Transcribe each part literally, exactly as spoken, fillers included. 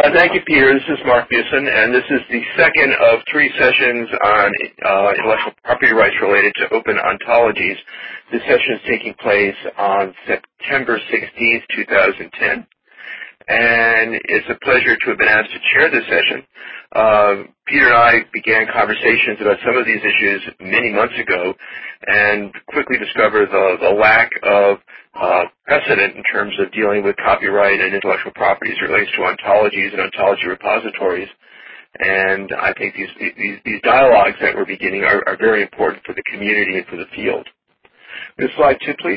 Uh, thank you, Peter. This is Mark Busen, and this is the second of three sessions on uh, intellectual property rights related to open ontologies. This session is taking place on September sixteenth, two thousand ten, and it's a pleasure to have been asked to chair this session. Uh, Peter and I began conversations about some of these issues many months ago and quickly discovered the, the lack of uh, precedent in terms of dealing with copyright and intellectual property as it relates to ontologies and ontology repositories. And I think these, these, these dialogues that we're beginning are, are very important for the community and for the field. This slide two, please.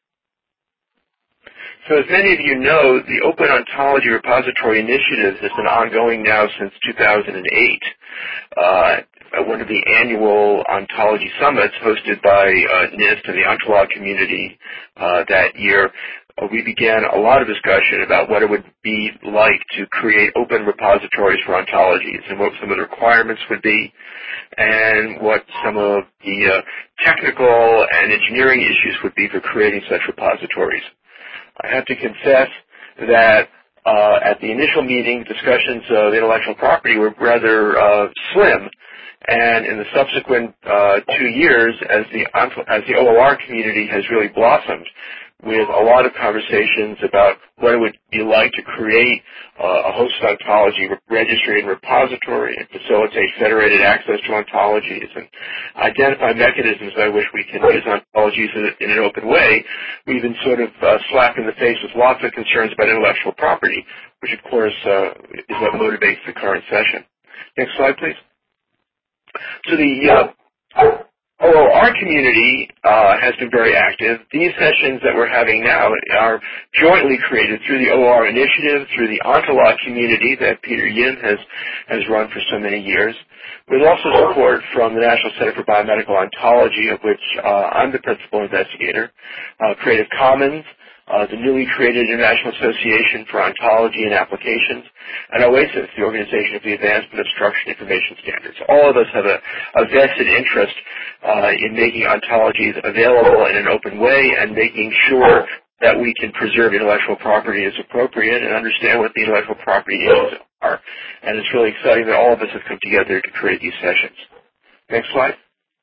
So as many of you know, the Open Ontology Repository Initiative has been ongoing now since two thousand eight. Uh, at one of the annual ontology summits hosted by uh, NIST and the Ontolog community uh, that year, uh, we began a lot of discussion about what it would be like to create open repositories for ontologies and what some of the requirements would be and what some of the uh, technical and engineering issues would be for creating such repositories. I have to confess that uh, at the initial meeting, discussions of intellectual property were rather uh, slim, and in the subsequent uh, two years, as the as the O O R community has really blossomed, with a lot of conversations about what it would be like to create uh, a host ontology registry and repository and facilitate federated access to ontologies and identify mechanisms by which we can use ontologies in, in an open way. We've been sort of uh, slapped in the face with lots of concerns about intellectual property, which of course uh, is what motivates the current session. Next slide, please. So the uh, O O R community uh, has been very active. These sessions that we're having now are jointly created through the O O R initiative, through the Ontolog community that Peter Yim has, has run for so many years, with also support from the National Center for Biomedical Ontology, of which uh, I'm the principal investigator, uh, Creative Commons, Uh, the newly created International Association for Ontology and Applications, and OASIS, the Organization of the Advancement of Structured Information Standards. All of us have a, a vested interest uh, in making ontologies available in an open way and making sure that we can preserve intellectual property as appropriate and understand what the intellectual property issues are. And it's really exciting that all of us have come together to create these sessions. Next slide.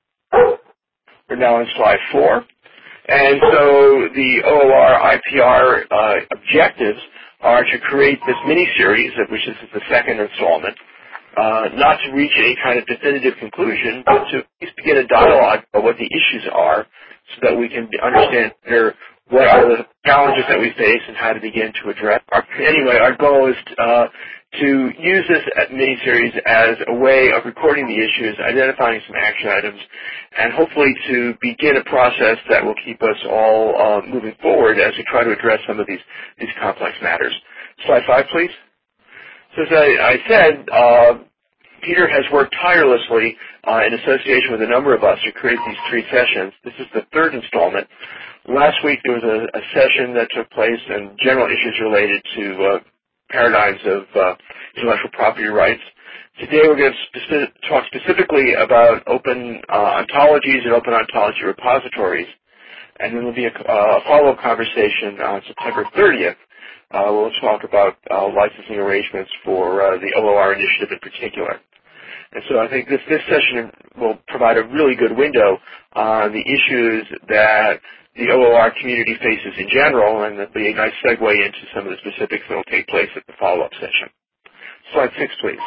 We're now on slide four. And so the O O R I P R uh, objectives are to create this mini-series, of which this is the second installment, uh, not to reach any kind of definitive conclusion, but to at least begin a dialogue about what the issues are so that we can understand better what are the challenges that we face and how to begin to address. Our, anyway, our goal is uh, to use this mini-series as a way of recording the issues, identifying some action items, and hopefully to begin a process that will keep us all uh, moving forward as we try to address some of these, these complex matters. Slide five, please. So as I, I said, uh, Peter has worked tirelessly uh, in association with a number of us to create these three sessions. This is the third installment. Last week there was a, a session that took place and general issues related to uh, paradigms of uh, intellectual property rights. Today we're going to speci- talk specifically about open uh, ontologies and open ontology repositories. And then there will be a, uh, a follow-up conversation on September thirtieth. Uh, we'll talk about uh, licensing arrangements for uh, the O O R initiative in particular. And so I think this, this session will provide a really good window on the issues that the O O R community faces in general, and that'll be a nice segue into some of the specifics that will take place at the follow-up session. Slide six, please.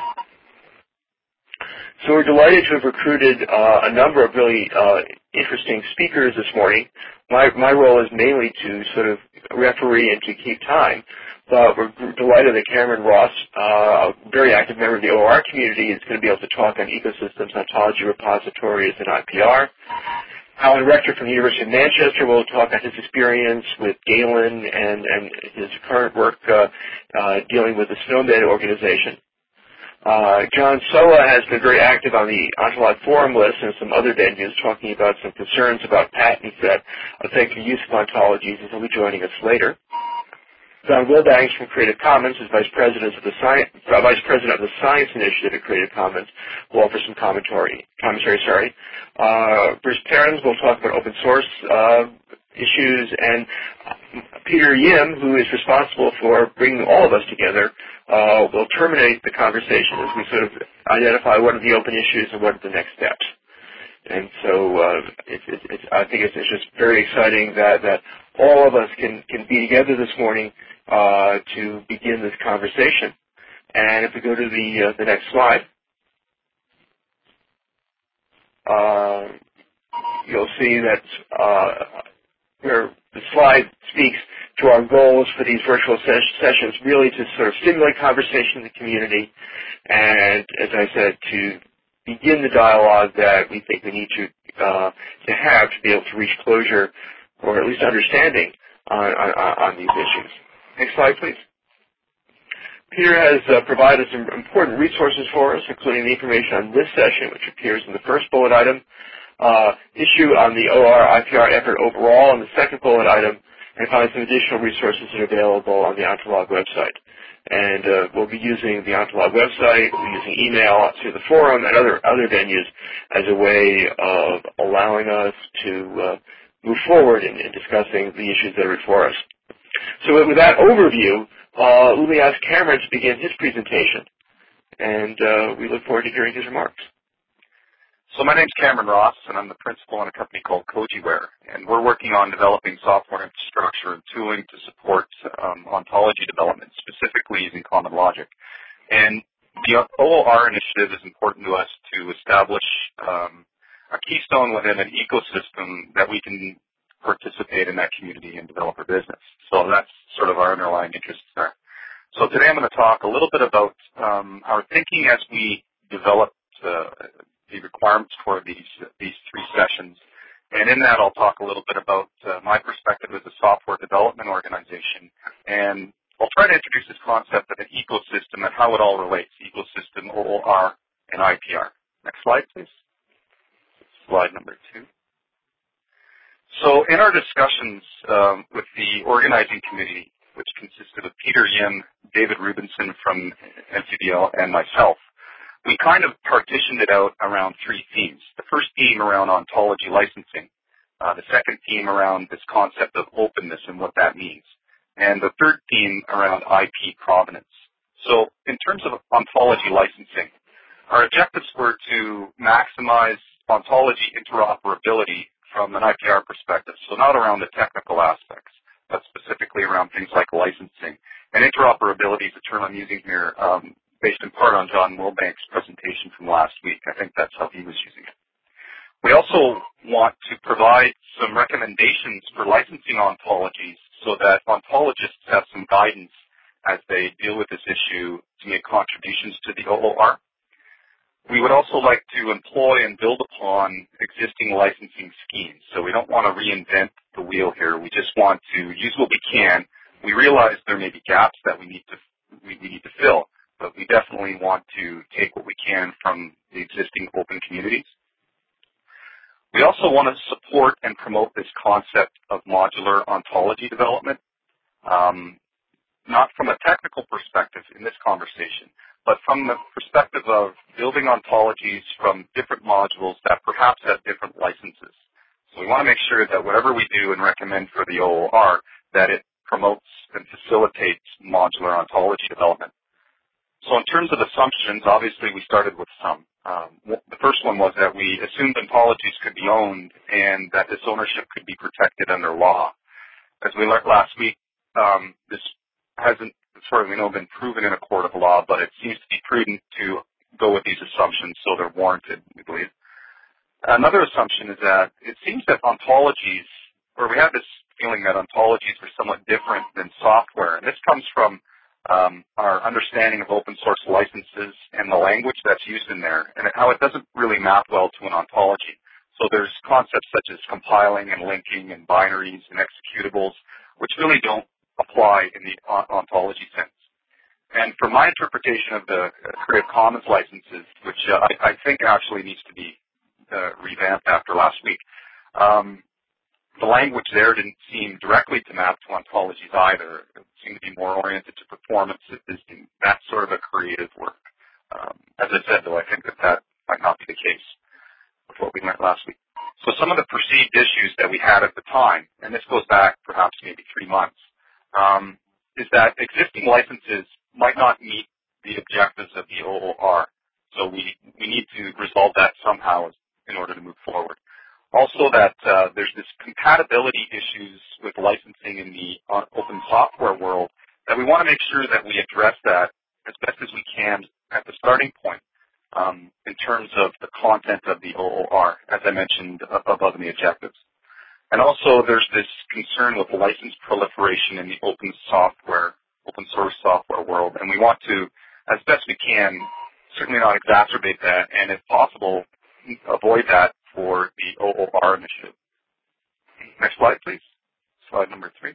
So we're delighted to have recruited uh, a number of really uh, interesting speakers this morning. My, my role is mainly to sort of referee and to keep time, but we're delighted that Cameron Ross, uh, a very active member of the O O R community, is going to be able to talk on ecosystems, ontology repositories, and I P R. Alan Rector from the University of Manchester will talk about his experience with Galen and, and his current work uh, uh, dealing with the SNOMED organization. Uh, John Soa has been very active on the Ontolog forum list and some other venues talking about some concerns about patents that affect the use of ontologies, and he'll be joining us later. Don Wilbanks from Creative Commons is Vice President of the Science, uh, Vice President of the Science Initiative at Creative Commons, will offer some commentary. Commentary, sorry. Uh, Bruce Perrins will talk about open source uh, issues, and Peter Yim, who is responsible for bringing all of us together, uh, will terminate the conversation as we sort of identify what are the open issues and what are the next steps. And so uh, it's, it's, it's, I think it's, it's just very exciting that, that all of us can, can be together this morning uh, to begin this conversation. And if we go to the, uh, the next slide, uh, you'll see that uh, where the slide speaks to our goals for these virtual ses- sessions, really to sort of stimulate conversation in the community, and as I said, to begin the dialogue that we think we need to uh, to have to be able to reach closure or at least understanding on, on, on these issues. Next slide, please. Peter has uh, provided some important resources for us, including the information on this session, which appears in the first bullet item, uh, issue on the O R I P R effort overall in the second bullet item, and finally some additional resources that are available on the Ontolog website. And uh, we'll be using the Ontolog website, we'll be using email through the forum and other other venues as a way of allowing us to uh, move forward in, in discussing the issues that are before us. So with that overview, uh, let me ask Cameron to begin his presentation, and uh, we look forward to hearing his remarks. So my name's Cameron Ross, and I'm the principal in a company called Kojiware, and we're working on developing software infrastructure and tooling to support um, ontology development, specifically using Common Logic. And the O O R initiative is important to us to establish um, a keystone within an ecosystem that we can participate in that community and develop our business. So that's sort of our underlying interest there. So today I'm going to talk a little bit about um, our thinking as we developed uh, the requirements for these these three sessions. And in that, I'll talk a little bit about uh, my perspective as a software development organization. And I'll try to introduce this concept of an ecosystem and how it all relates, ecosystem, O O R, and I P R. Next slide, please. Slide number two. So in our discussions um, with the organizing committee, which consisted of Peter Yim, David Rubinson from N C D L, and myself, we kind of partitioned it out around three themes. The first theme around ontology licensing, uh, the second theme around this concept of openness and what that means, and the third theme around I P provenance. So in terms of ontology licensing, our objectives were to maximize ontology interoperability from an I P R perspective, so not around the technical aspects, but specifically around things like licensing. And interoperability is a term I'm using here um, based in part on John Milbank's presentation from last week. I think that's how he was using it. We also want to provide some recommendations for licensing ontologies so that ontologists have some guidance as they deal with this issue to make contributions to the O O R. We would also like to employ and build upon existing licensing schemes. So we don't want to reinvent the wheel here. We just want to use what we can. We realize there may be gaps that we need to we, we need to fill, but we definitely want to take what we can from the existing open communities. We also want to support and promote this concept of modular ontology development, um, not from a technical perspective in this conversation, but from the perspective of building ontologies from different modules that perhaps have different licenses. So we want to make sure that whatever we do and recommend for the O O R, that it promotes and facilitates modular ontology development. So in terms of assumptions, obviously we started with some. Um, the first one was that we assumed ontologies could be owned and that this ownership could be protected under law. As we learned last week, um, this hasn't, as far as we know, been proven in a court of law, but it seems to be prudent to go with these assumptions, so they're warranted, we believe. Another assumption is that it seems that ontologies, or we have this feeling that ontologies are somewhat different than software, and this comes from Um, our understanding of open source licenses and the language that's used in there, and how it doesn't really map well to an ontology. So there's concepts such as compiling and linking and binaries and executables, which really don't apply in the ontology sense. And for my interpretation of the Creative Commons licenses, which uh, I, I think actually needs to be uh, revamped after last week, um, the language there didn't seem directly to map to ontologies either. It seemed to be more oriented to performance, that sort of a creative work. Um, as I said, though, I think that that might not be the case with what we learned last week. So some of the perceived issues that we had at the time, and and this goes back perhaps maybe three months, um, is that existing licenses might not meet the objectives of the O O R. So we, we need to resolve that somehow in order to move forward. Also that uh, there's this compatibility issues with licensing in the uh, open software world that we want to make sure that we address that as best as we can at the starting point um, in terms of the content of the O O R, as I mentioned above in the objectives. And also there's this concern with license proliferation in the open software, open source software world, and we want to, as best we can, certainly not exacerbate that, and if possible, avoid that for the O O R initiative. Next slide, please. Slide number three.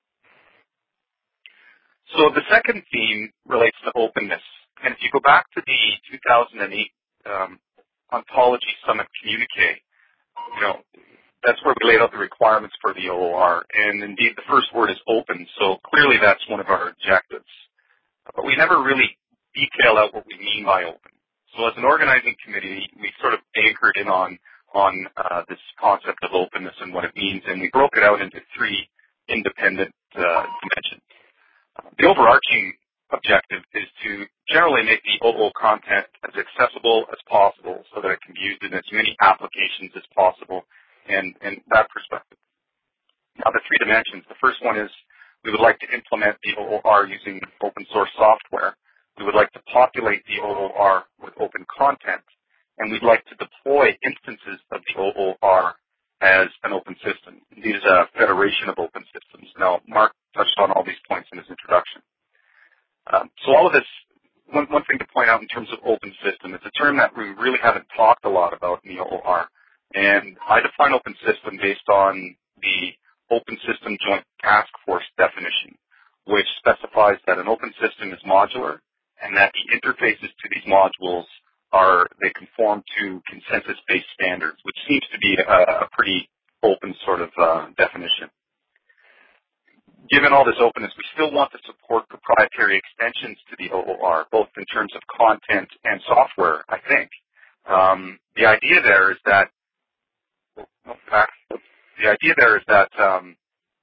So the second theme relates to openness. And if you go back to the two thousand eight um, Ontology Summit communique, you know, that's where we laid out the requirements for the O O R. And indeed, the first word is open, so clearly that's one of our objectives. But we never really detail out what we mean by open. So as an organizing committee, we sort of anchored in on on uh, this concept of openness and what it means, and we broke it out into three independent uh, dimensions. Uh, the overarching objective is to generally make the O O content as accessible as possible so that it can be used in as many applications as possible, and, and that perspective. Now the three dimensions, the first one is we would like to implement the O O R using open source software. We would like to populate the O O R with open content, and we'd like to deploy instances of the O O R as an open system. Indeed, is a federation of open systems. Now, Mark touched on all these points in his introduction. Um, so all of this, one, one thing to point out in terms of open system, it's a term that we really haven't talked a lot about in the O O R. And I define open system based on the Open System Joint Task Force definition, which specifies that an open system is modular and that the interfaces to these modules are, they conform to consensus-based standards, which seems to be a, a pretty open sort of uh, definition. Given all this openness, we still want to support proprietary extensions to the O O R, both in terms of content and software, I think. Um, the idea there is that, the idea there is that um,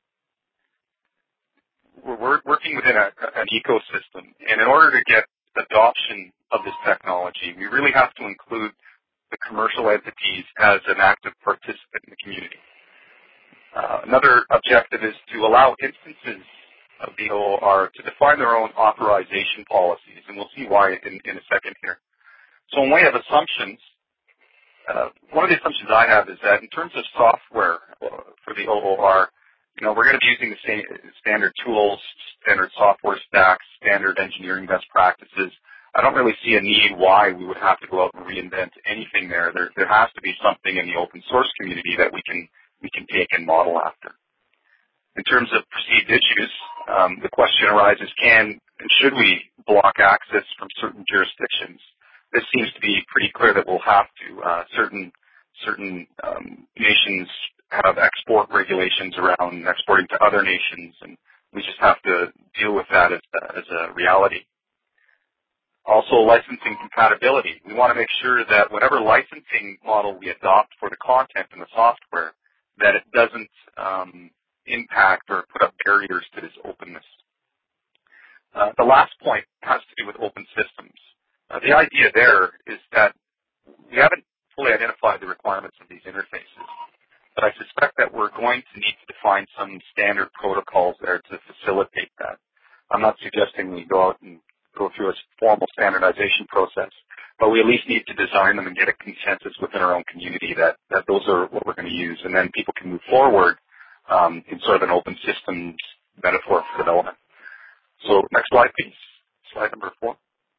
we're working within a, an ecosystem, and in order to get adoption of this technology, we really have to include the commercial entities as an active participant in the community. Uh, another objective is to allow instances of the O O R to define their own authorization policies, and we'll see why in, in a second here. So in way of assumptions, uh, one of the assumptions I have is that in terms of software uh, for the O O R, you know, we're going to be using the same standard tools, standard software stacks, standard engineering best practices. I don't really see a need why we would have to go out and reinvent anything there. There, there has to be something in the open source community that we can we can take and model after. In terms of perceived issues, um, the question arises, can and should we block access from certain jurisdictions? This seems to be pretty clear that we'll have to. Uh, certain certain um, nations have export regulations around exporting to other nations, and we just have to deal with that as, as a reality. Also, licensing compatibility. We want to make sure that whatever licensing model we adopt for the content and the software, that it doesn't um, impact or put up barriers to this openness. Uh, the last point has to do with open systems. Uh, the idea there is that we haven't fully identified the requirements of these interfaces, but I suspect that we're going to need to define some standard protocols there to facilitate that. I'm not suggesting we go out and go through a formal standardization process, but we at least need to design them and get a consensus within our own community that, that those are what we're going to use, and then people can move forward um, in sort of an open systems metaphor for development. So next slide, please. Slide number four.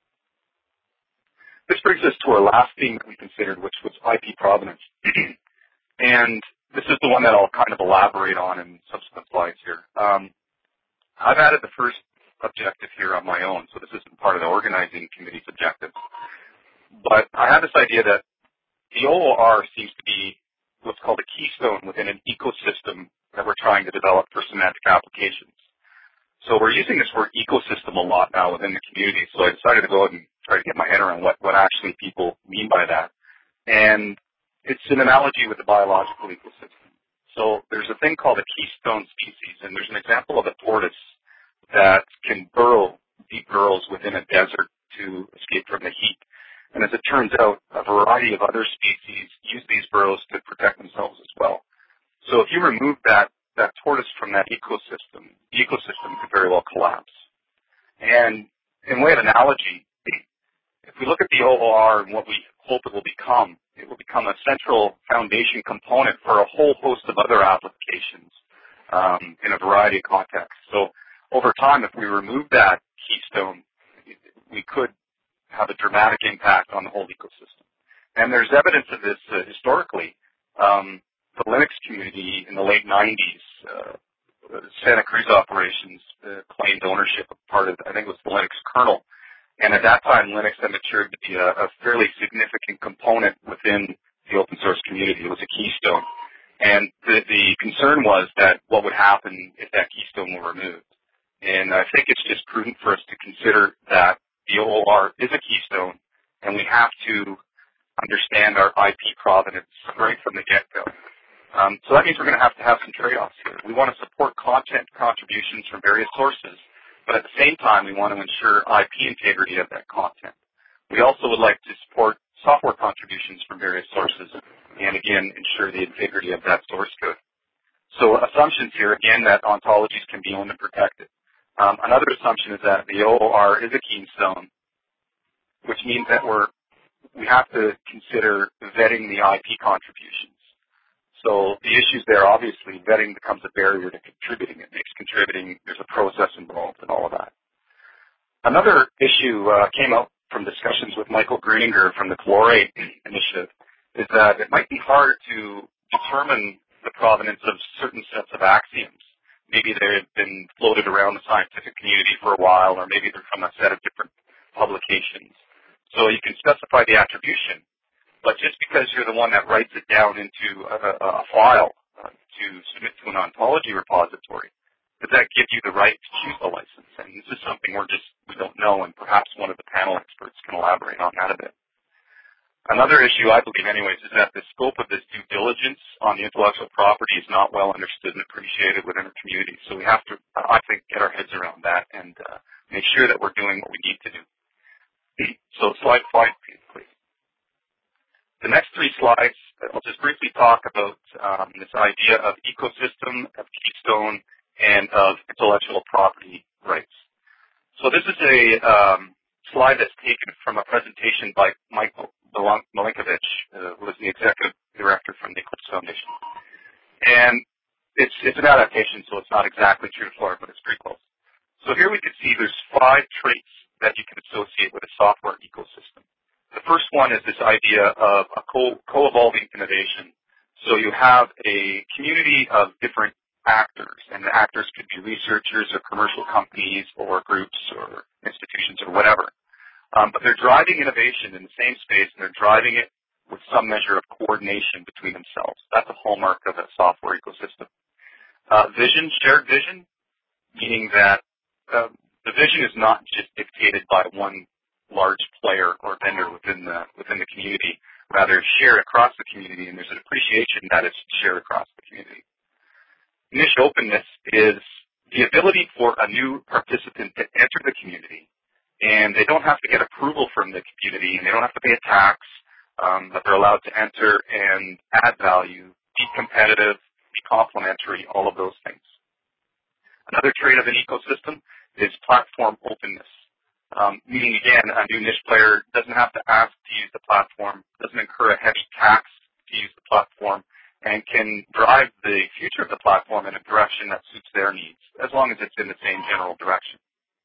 This brings us to our last theme that we considered, which was I P provenance. And this is the one that I'll kind of elaborate on in subsequent slides here. Um, I've added the first objective here on my own, so this isn't part of the organizing committee's objectives. But I have this idea that the O O R seems to be what's called a keystone within an ecosystem that we're trying to develop for semantic applications. So we're using this word ecosystem a lot now within the community, so I decided to go out and try to get my head around what, what actually people mean by that. And it's an analogy with the biological ecosystem. So there's a thing called a keystone species, and there's an example of a tortoise that can burrow deep burrows within a desert to escape from the heat. And as it turns out, a variety of other species use these burrows to protect themselves as well. So if you remove that, that tortoise from that ecosystem, the ecosystem could very well collapse. And in way of analogy, if we look at the O O R and what we hope it will become, it will become a central foundation component for a whole host of other applications um, in a variety of contexts. So over time, if we remove that keystone, we could have a dramatic impact on the whole ecosystem. And there's evidence of this uh, historically. Um, the Linux community in the late nineties, uh, Santa Cruz operations uh, claimed ownership of part of, I think it was the Linux kernel. And at that time, Linux had matured to be a, a fairly significant component within the open source community. It was a keystone. And the, the concern was that what would happen if that keystone were removed. And I think it's just prudent for us to consider that the O O R is a keystone, and we have to understand our I P provenance right from the get-go. Um, so that means we're going to have to have some trade-offs here. We want to support content contributions from various sources, but at the same time, we want to ensure I P integrity of that content. We also would like to support software contributions from various sources, and again, ensure the integrity of that source code. So assumptions here, again, that ontologies can be owned and protected. Um, another assumption is that the O O R is a keystone, which means that we're, we have to consider vetting the I P contributions. So the issues there, obviously, vetting becomes a barrier to contributing. It makes contributing, there's a process involved and all of that. Another issue uh, came up from discussions with Michael Gruninger from the Chlorate Initiative, is that it might be hard to determine the provenance of certain sets of axioms. Maybe they've been floated around the scientific community for a while, or maybe they're from a set of different publications. So you can specify the attribution, but just because you're the one that writes it down into a, a file uh, to submit to an ontology repository, does that give you the right to choose the license? And this is something we're just, we don't know, and perhaps one of the panel experts can elaborate on that a bit. Another issue, I believe anyways, is that the scope of this due diligence on the intellectual property is not well understood and appreciated within the community. So we have to, I think, get our heads around that and uh, make sure that we're doing what we need to do. So slide five, please. The next three slides, I'll just briefly talk about um, this idea of ecosystem, of keystone, and of intellectual property rights. So this is a um, slide that's taken from a presentation by Michael Milinkovic, uh, who was the executive director from the Eclipse Foundation. And it's, it's an adaptation, so it's not exactly true to Florida, but it's pretty close. So here we can see there's five traits that you can associate with a software ecosystem. The first one is this idea of a co- co-evolving innovation. So you have a community of different actors, and the actors could be researchers or commercial companies or groups or institutions or whatever. Um, but they're driving innovation in the same space, and they're driving it with some measure of coordination between themselves. That's a hallmark of a software ecosystem. Uh, vision, shared vision, meaning that uh, the vision is not just dictated by one large player or vendor within the within the community, rather shared across the community, and there's an appreciation that it's shared across the community. Niche openness is the ability for a new participant to enter the community, and they don't have to get approval from the community, and they don't have to pay a tax, um, but they're allowed to enter and add value, be competitive, be complementary, all of those things. Another trait of an ecosystem is platform openness, um, meaning, again, a new niche player doesn't have to ask to use the platform, doesn't incur a heavy tax to use the platform, and can drive the future of the platform in a direction that suits their needs, as long as it's in the same general direction.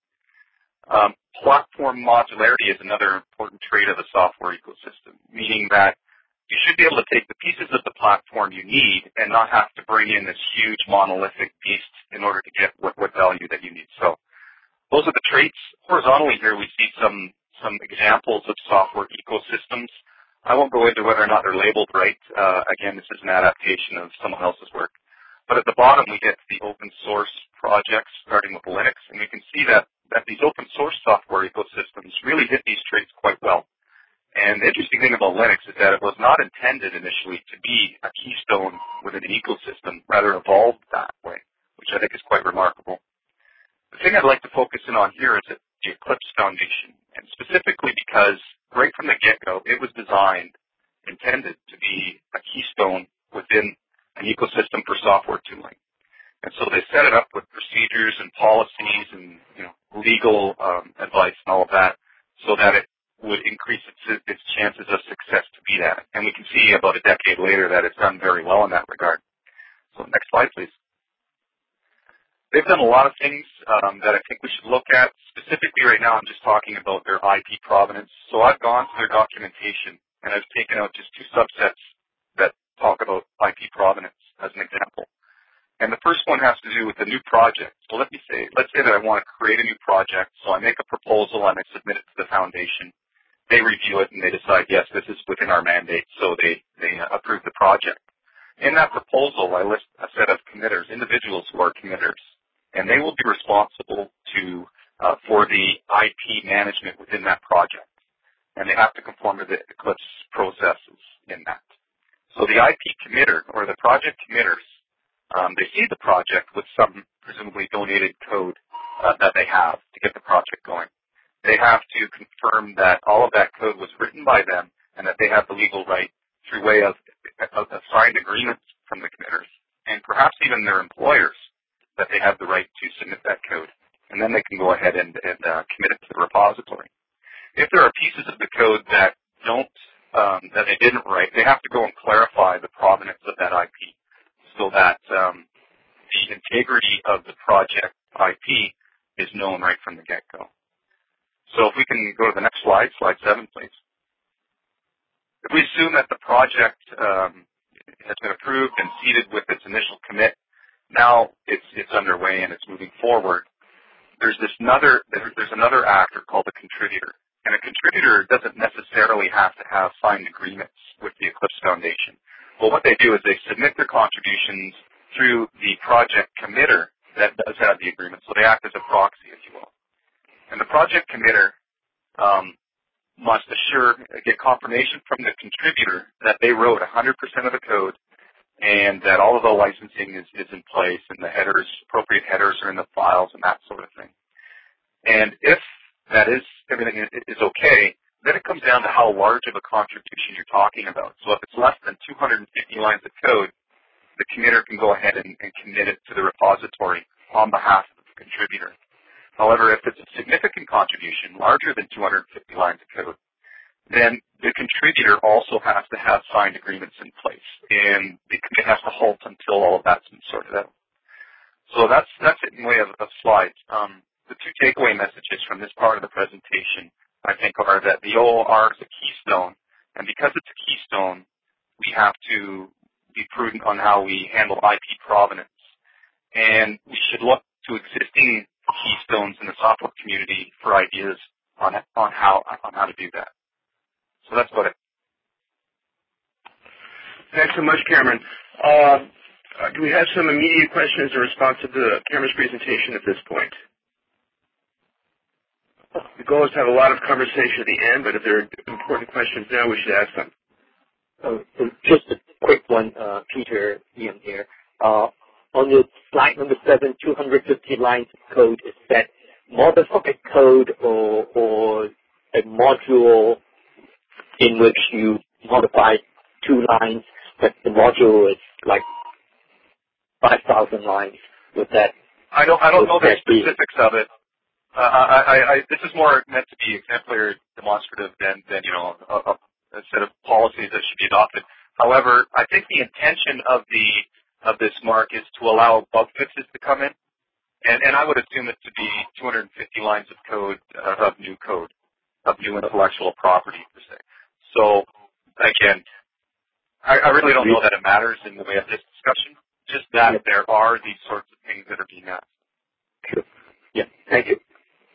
Um, platform modularity is another important trait of a software ecosystem, meaning that you should be able to take the pieces of the platform you need and not have to bring in this huge monolithic beast in order to get what, what value that you need. So those are the traits. Horizontally here we see some, some examples of software ecosystems. I won't go into whether or not they're labeled right. Uh, again, this is an adaptation of someone else's work. But at the bottom, we get to the open source projects, starting with Linux, and we can see that, that these open source software ecosystems really hit these traits quite well. And the interesting thing about Linux is that it was not intended initially to be a keystone within an ecosystem, rather evolved that way, which I think is quite remarkable. The thing I'd like to focus in on here is the Eclipse Foundation, and specifically because right from the get-go, it was designed, intended to be a keystone within an ecosystem for software tooling. And so they set it up with procedures and policies and, you know, legal um, advice and all of that so that it would increase its, its chances of success to be that. And we can see about a decade later that it's done very well in that regard. So next slide, please. They've done a lot of things um, that I think we should look at. Specifically right now, I'm just talking about their I P provenance. So I've gone to their documentation, and I've taken out just two subsets that talk about I P provenance as an example. And the first one has to do with the new project. So let me say, let's say that I want to create a new project. So I make a proposal and I submit it to the foundation. They review it and they decide, yes, this is within our mandate. So they, they approve the project. In that proposal, I list a set of committers, individuals who are committers, and they will be responsible to uh, for the I P management within that project. And they have to conform to the Eclipse processes in that. So the I P committer, or the project committers, um, they see the project with some presumably donated code uh, that they have to get the project going. They have to confirm that all of that code was written by them and that they have the legal right through way of, of, of signed agreements from the committers and perhaps even their employers that they have the right to submit that code. And then they can go ahead and, and uh, commit it to the repository. If there are pieces of the code that don't, um, that they didn't write, they have to go and clarify the provenance of that I P so that um, the integrity of the project I P is known right from the get-go. So if we can go to the next slide, slide seven, please. If we assume that the project um, has been approved and seeded with its initial commit, now it's it's underway and it's moving forward. There's this another there's another actor called a contributor, and a contributor doesn't necessarily have to have signed agreements with the Eclipse Foundation. But what they do is they submit their contributions through the project committer that does have the agreement, so they act as a proxy, if you will. And the project committer um, must assure, get confirmation from the contributor that they wrote one hundred percent of the code and that all of the licensing is, is in place and the headers, appropriate headers are in the files and that sort of thing. And if that is, everything is okay, then it comes down to how large of a contribution you're talking about. So if it's less than two hundred fifty lines of code, the committer can go ahead and, and commit it to the repository on behalf of the contributor. However, if it's a significant contribution, larger than two hundred fifty lines of code, then the contributor also has to have signed agreements in place, and the commit has to halt until all of that's been sorted out. So that's that's it in way of, of slides. Um, the two takeaway messages from this part of the presentation, I think, are that the O O R is a keystone, and because it's a keystone, we have to be prudent on how we handle I P provenance, and we should look to existing keystones in the software community for ideas on on how on how to do that. So that's about it. Thanks so much, Cameron. Uh, do we have some immediate questions in response to the Cameron's presentation at this point? The goal is to have a lot of conversation at the end, but if there are important questions now, we should ask them. Uh, so just a quick one, uh, Peter, Ian here. Uh, on your slide number seven, two hundred fifty lines of code, is that modified code or, or a module in which you modify two lines, but the module is like five thousand lines with that? I don't, I don't know the specifics of it. Uh, I, I, I, this is more meant to be exemplary, demonstrative than, than you know, a, a, a set of policies that should be adopted. However, I think the intention of the of this mark is to allow bug fixes to come in, and, and I would assume it to be two hundred fifty lines of code, uh, of new code, of new intellectual property, per se. So, again, I, I really don't know that it matters in the way of this discussion, just that yeah. there are these sorts of things that are being asked. Sure. Yeah, thank you.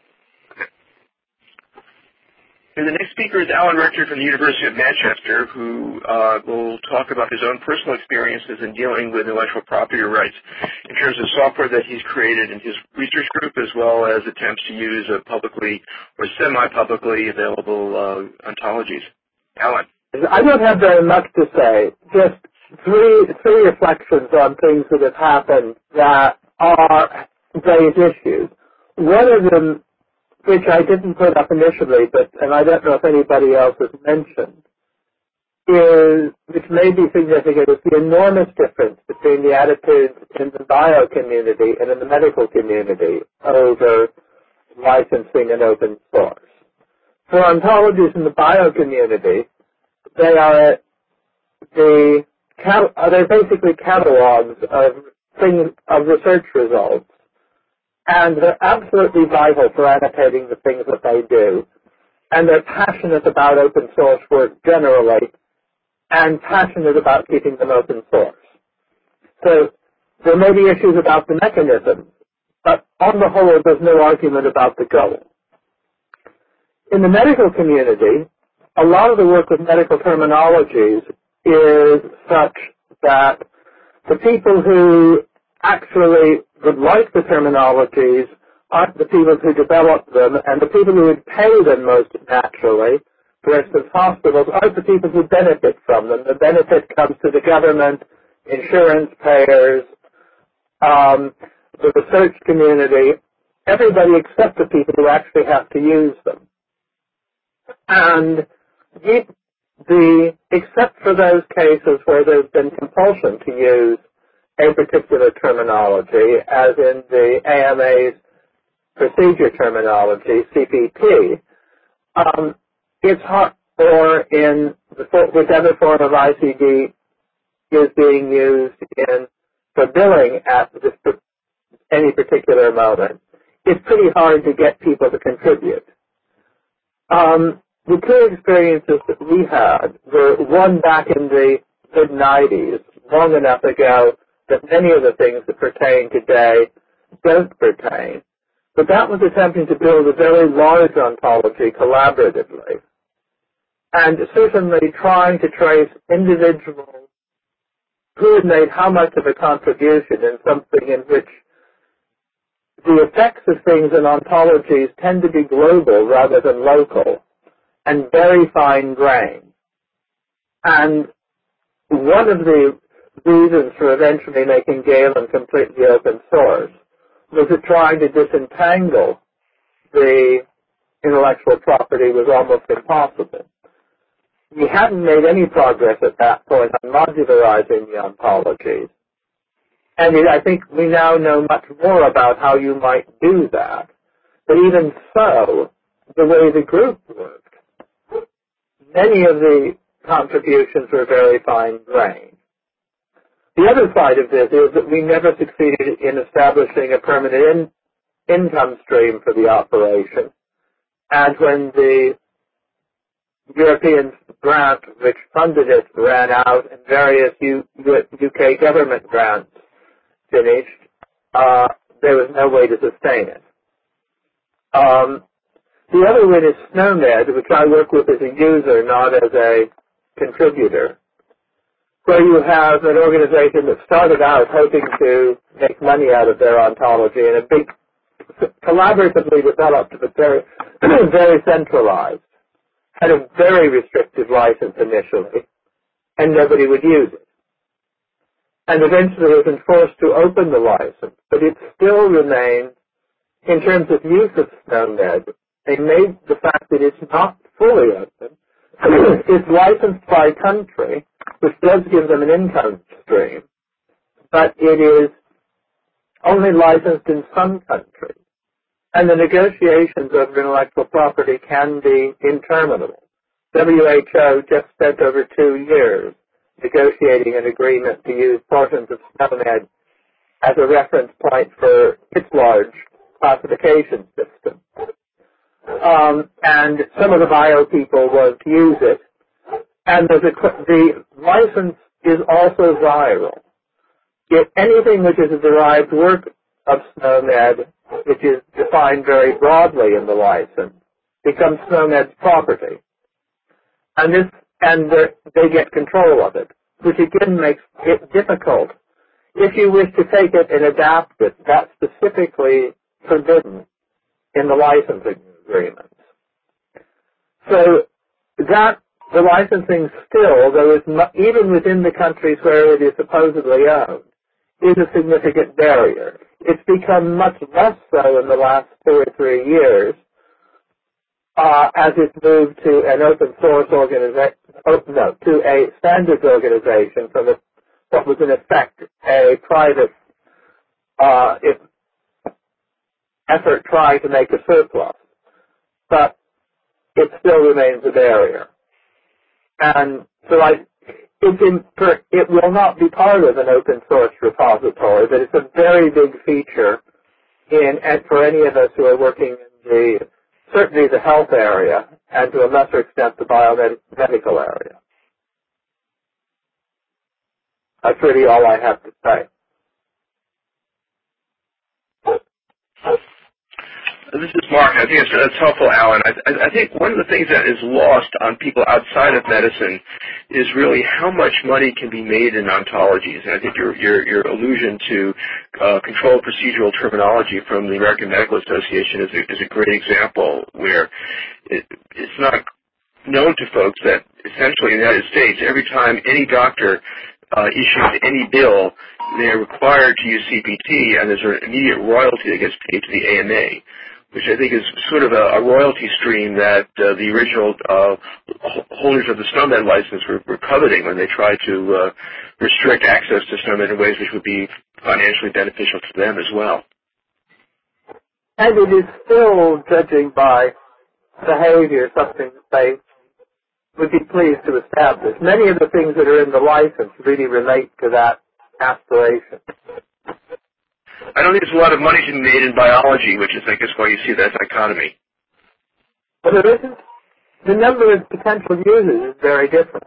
And the next speaker is Alan Richter from the University of Manchester, who uh, will talk about his own personal experiences in dealing with intellectual property rights in terms of software that he's created in his research group, as well as attempts to use uh, publicly or semi-publicly available uh, ontologies. Alan? I don't have very much to say. Just three three reflections on things that have happened that are great issues. One of them, which I didn't put up initially, but and I don't know if anybody else has mentioned, is, which may be significant, is the enormous difference between the attitudes in the bio community and in the medical community over licensing and open source. For ontologies in the bio community, they are the they're basically catalogs of things of research results, and they're absolutely vital for annotating the things that they do. And they're passionate about open source work generally, and passionate about keeping them open source. So there may be issues about the mechanism, but on the whole, there's no argument about the goal. In the medical community, a lot of the work with medical terminologies is such that the people who actually would like the terminologies aren't the people who develop them, and the people who would pay them most naturally, for instance, hospitals, aren't the people who benefit from them. The benefit comes to the government, insurance payers, um, the research community, everybody except the people who actually have to use them. And the, the, except for those cases where there's been compulsion to use a particular terminology, as in the A M A's procedure terminology, C P T, um, it's hard, or in the, whichever form of I C D is being used in for billing at this, any particular moment, it's pretty hard to get people to contribute. Um, the two experiences that we had were one back in the mid nineties, long enough ago that many of the things that pertain today don't pertain. But that was attempting to build a very large ontology collaboratively, and certainly trying to trace individuals who had made how much of a contribution in something in which the effects of things in ontologies tend to be global rather than local, and very fine-grained. And one of the reasons for eventually making Galen completely open source was that trying to disentangle the intellectual property was almost impossible. We hadn't made any progress at that point on modularizing the ontologies. And I think we now know much more about how you might do that. But even so, the way the group worked, many of the contributions were very fine-grained. The other side of this is that we never succeeded in establishing a permanent in- income stream for the operation. And when the European grant which funded it ran out and various U- UK government grants finished, uh, there was no way to sustain it. Um, the other one is SNOMED, which I work with as a user, not as a contributor, where you have an organization that started out hoping to make money out of their ontology and a big, collaboratively developed but very, very centralized, had a very restrictive license initially, and nobody would use it. And eventually was enforced to open the license, but it still remained, in terms of use of SNOMED, they made the fact that it's not fully open, it's licensed by country, which does give them an income stream, but it is only licensed in some countries. And the negotiations over intellectual property can be interminable. W H O just spent over two years negotiating an agreement to use portions of SNOMED as a reference point for its large classification system. Um, and some of the bio people won't use it. And there's a, the license is also viral. If anything which is a derived work of SNOMED, which is defined very broadly in the license, becomes SNOMED's property. And this, and they get control of it, which again makes it difficult. If you wish to take it and adapt it, that's specifically forbidden in the licensing agreements. So that the licensing still, though it's not, even within the countries where it is supposedly owned, is a significant barrier. It's become much less so in the last two or three years uh, as it's moved to an open source organization, oh, no, to a standards organization from a, what was in effect a private uh, if, effort trying to make a surplus. But it still remains a barrier. And so I, it's in, it will not be part of an open source repository, but it's a very big feature in, and for any of us who are working in the, certainly the health area, and to a lesser extent the biomedical area. That's really all I have to say. This is Mark. I think it's, that's helpful, Alan. I, I think one of the things that is lost on people outside of medicine is really how much money can be made in ontologies. And I think your your, your allusion to uh, controlled procedural terminology from the American Medical Association is a, is a great example where it, it's not known to folks that essentially in the United States, every time any doctor uh, issues any bill, they're required to use C P T, and there's an immediate royalty that gets paid to the A M A, which I think is sort of a, a royalty stream that uh, the original uh, holders of the SNOMED license were, were coveting when they tried to uh, restrict access to SNOMED in ways which would be financially beneficial to them as well. And it is still, judging by behavior, something that they would be pleased to establish. Many of the things that are in the license really relate to that aspiration. I don't think there's a lot of money to be made in biology, which is, I guess, why you see that dichotomy. But there isn't. The number of potential users is very different.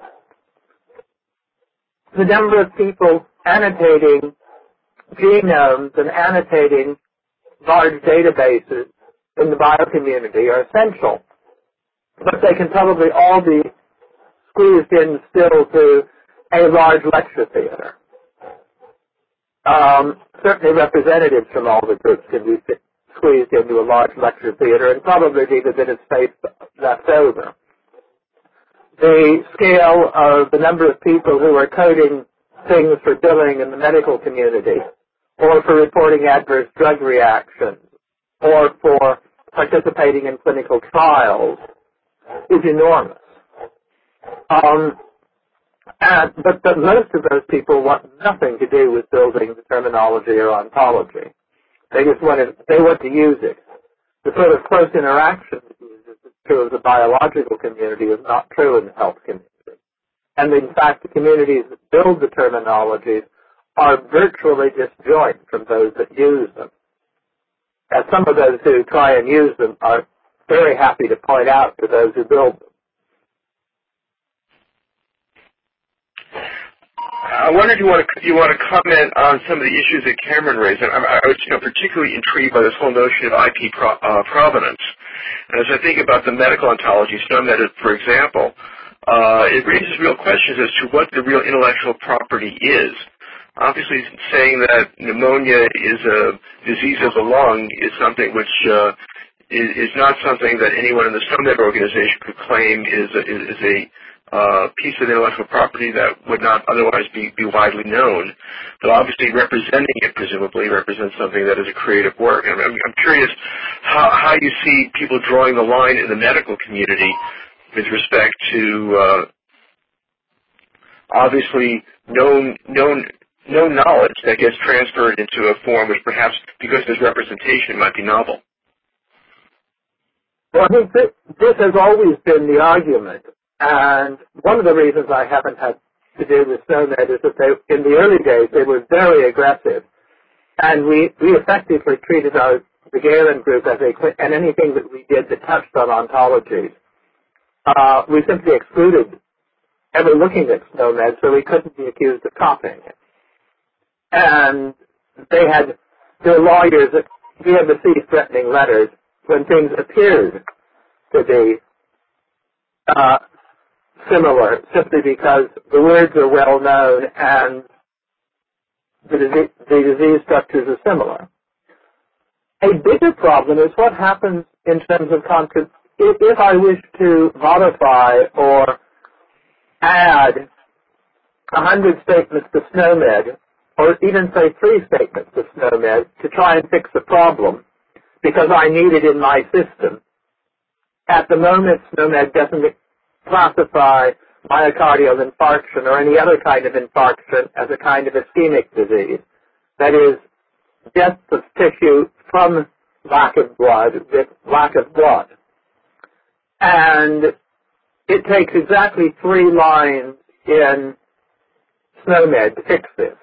The number of people annotating genomes and annotating large databases in the biocommunity are essential, but they can probably all be squeezed in still to a large lecture theater. Um, certainly representatives from all the groups can be squeezed into a large lecture theater and probably leave a bit of space left over. The scale of the number of people who are coding things for billing in the medical community, or for reporting adverse drug reactions, or for participating in clinical trials, is enormous. Um, And, but, but most of those people want nothing to do with building the terminology or ontology. They just want to, they want to use it. The sort of close interaction that's true of the biological community is not true in the health community. And in fact, the communities that build the terminologies are virtually disjoint from those that use them. And some of those who try and use them are very happy to point out to those who build them. I wonder if you want to you want to comment on some of the issues that Cameron raised. I, I was you know, particularly intrigued by this whole notion of I P pro, uh, provenance. And as I think about the medical ontology, SNOMED, for example, uh, it raises real questions as to what the real intellectual property is. Obviously, saying that pneumonia is a disease of the lung is something which uh, is, is not something that anyone in the SNOMED organization could claim is a, is a Uh, piece of intellectual property that would not otherwise be, be widely known, but obviously representing it presumably represents something that is a creative work. And I'm, I'm curious how, how you see people drawing the line in the medical community with respect to uh, obviously known, known, known knowledge that gets transferred into a form which perhaps, because there's representation, might be novel. Well, I think this, this has always been the argument. And one of the reasons I haven't had to do with SNOMED is that they, in the early days, they were very aggressive. And we, we effectively treated our, the Galen group as a, and anything that we did that touched on ontologies, uh, we simply excluded ever looking at SNOMED, so we couldn't be accused of copying it. And they had, their lawyers that we had received threatening letters when things appeared to be, uh, similar, simply because the words are well known and the disease, the disease structures are similar. A bigger problem is what happens in terms of content if, if I wish to modify or add a hundred statements to SNOMED, or even say three statements to SNOMED to try and fix the problem because I need it in my system. At the moment, SNOMED doesn't classify myocardial infarction or any other kind of infarction as a kind of ischemic disease. That is, death of tissue from lack of blood with lack of blood. And it takes exactly three lines in SNOMED to fix this.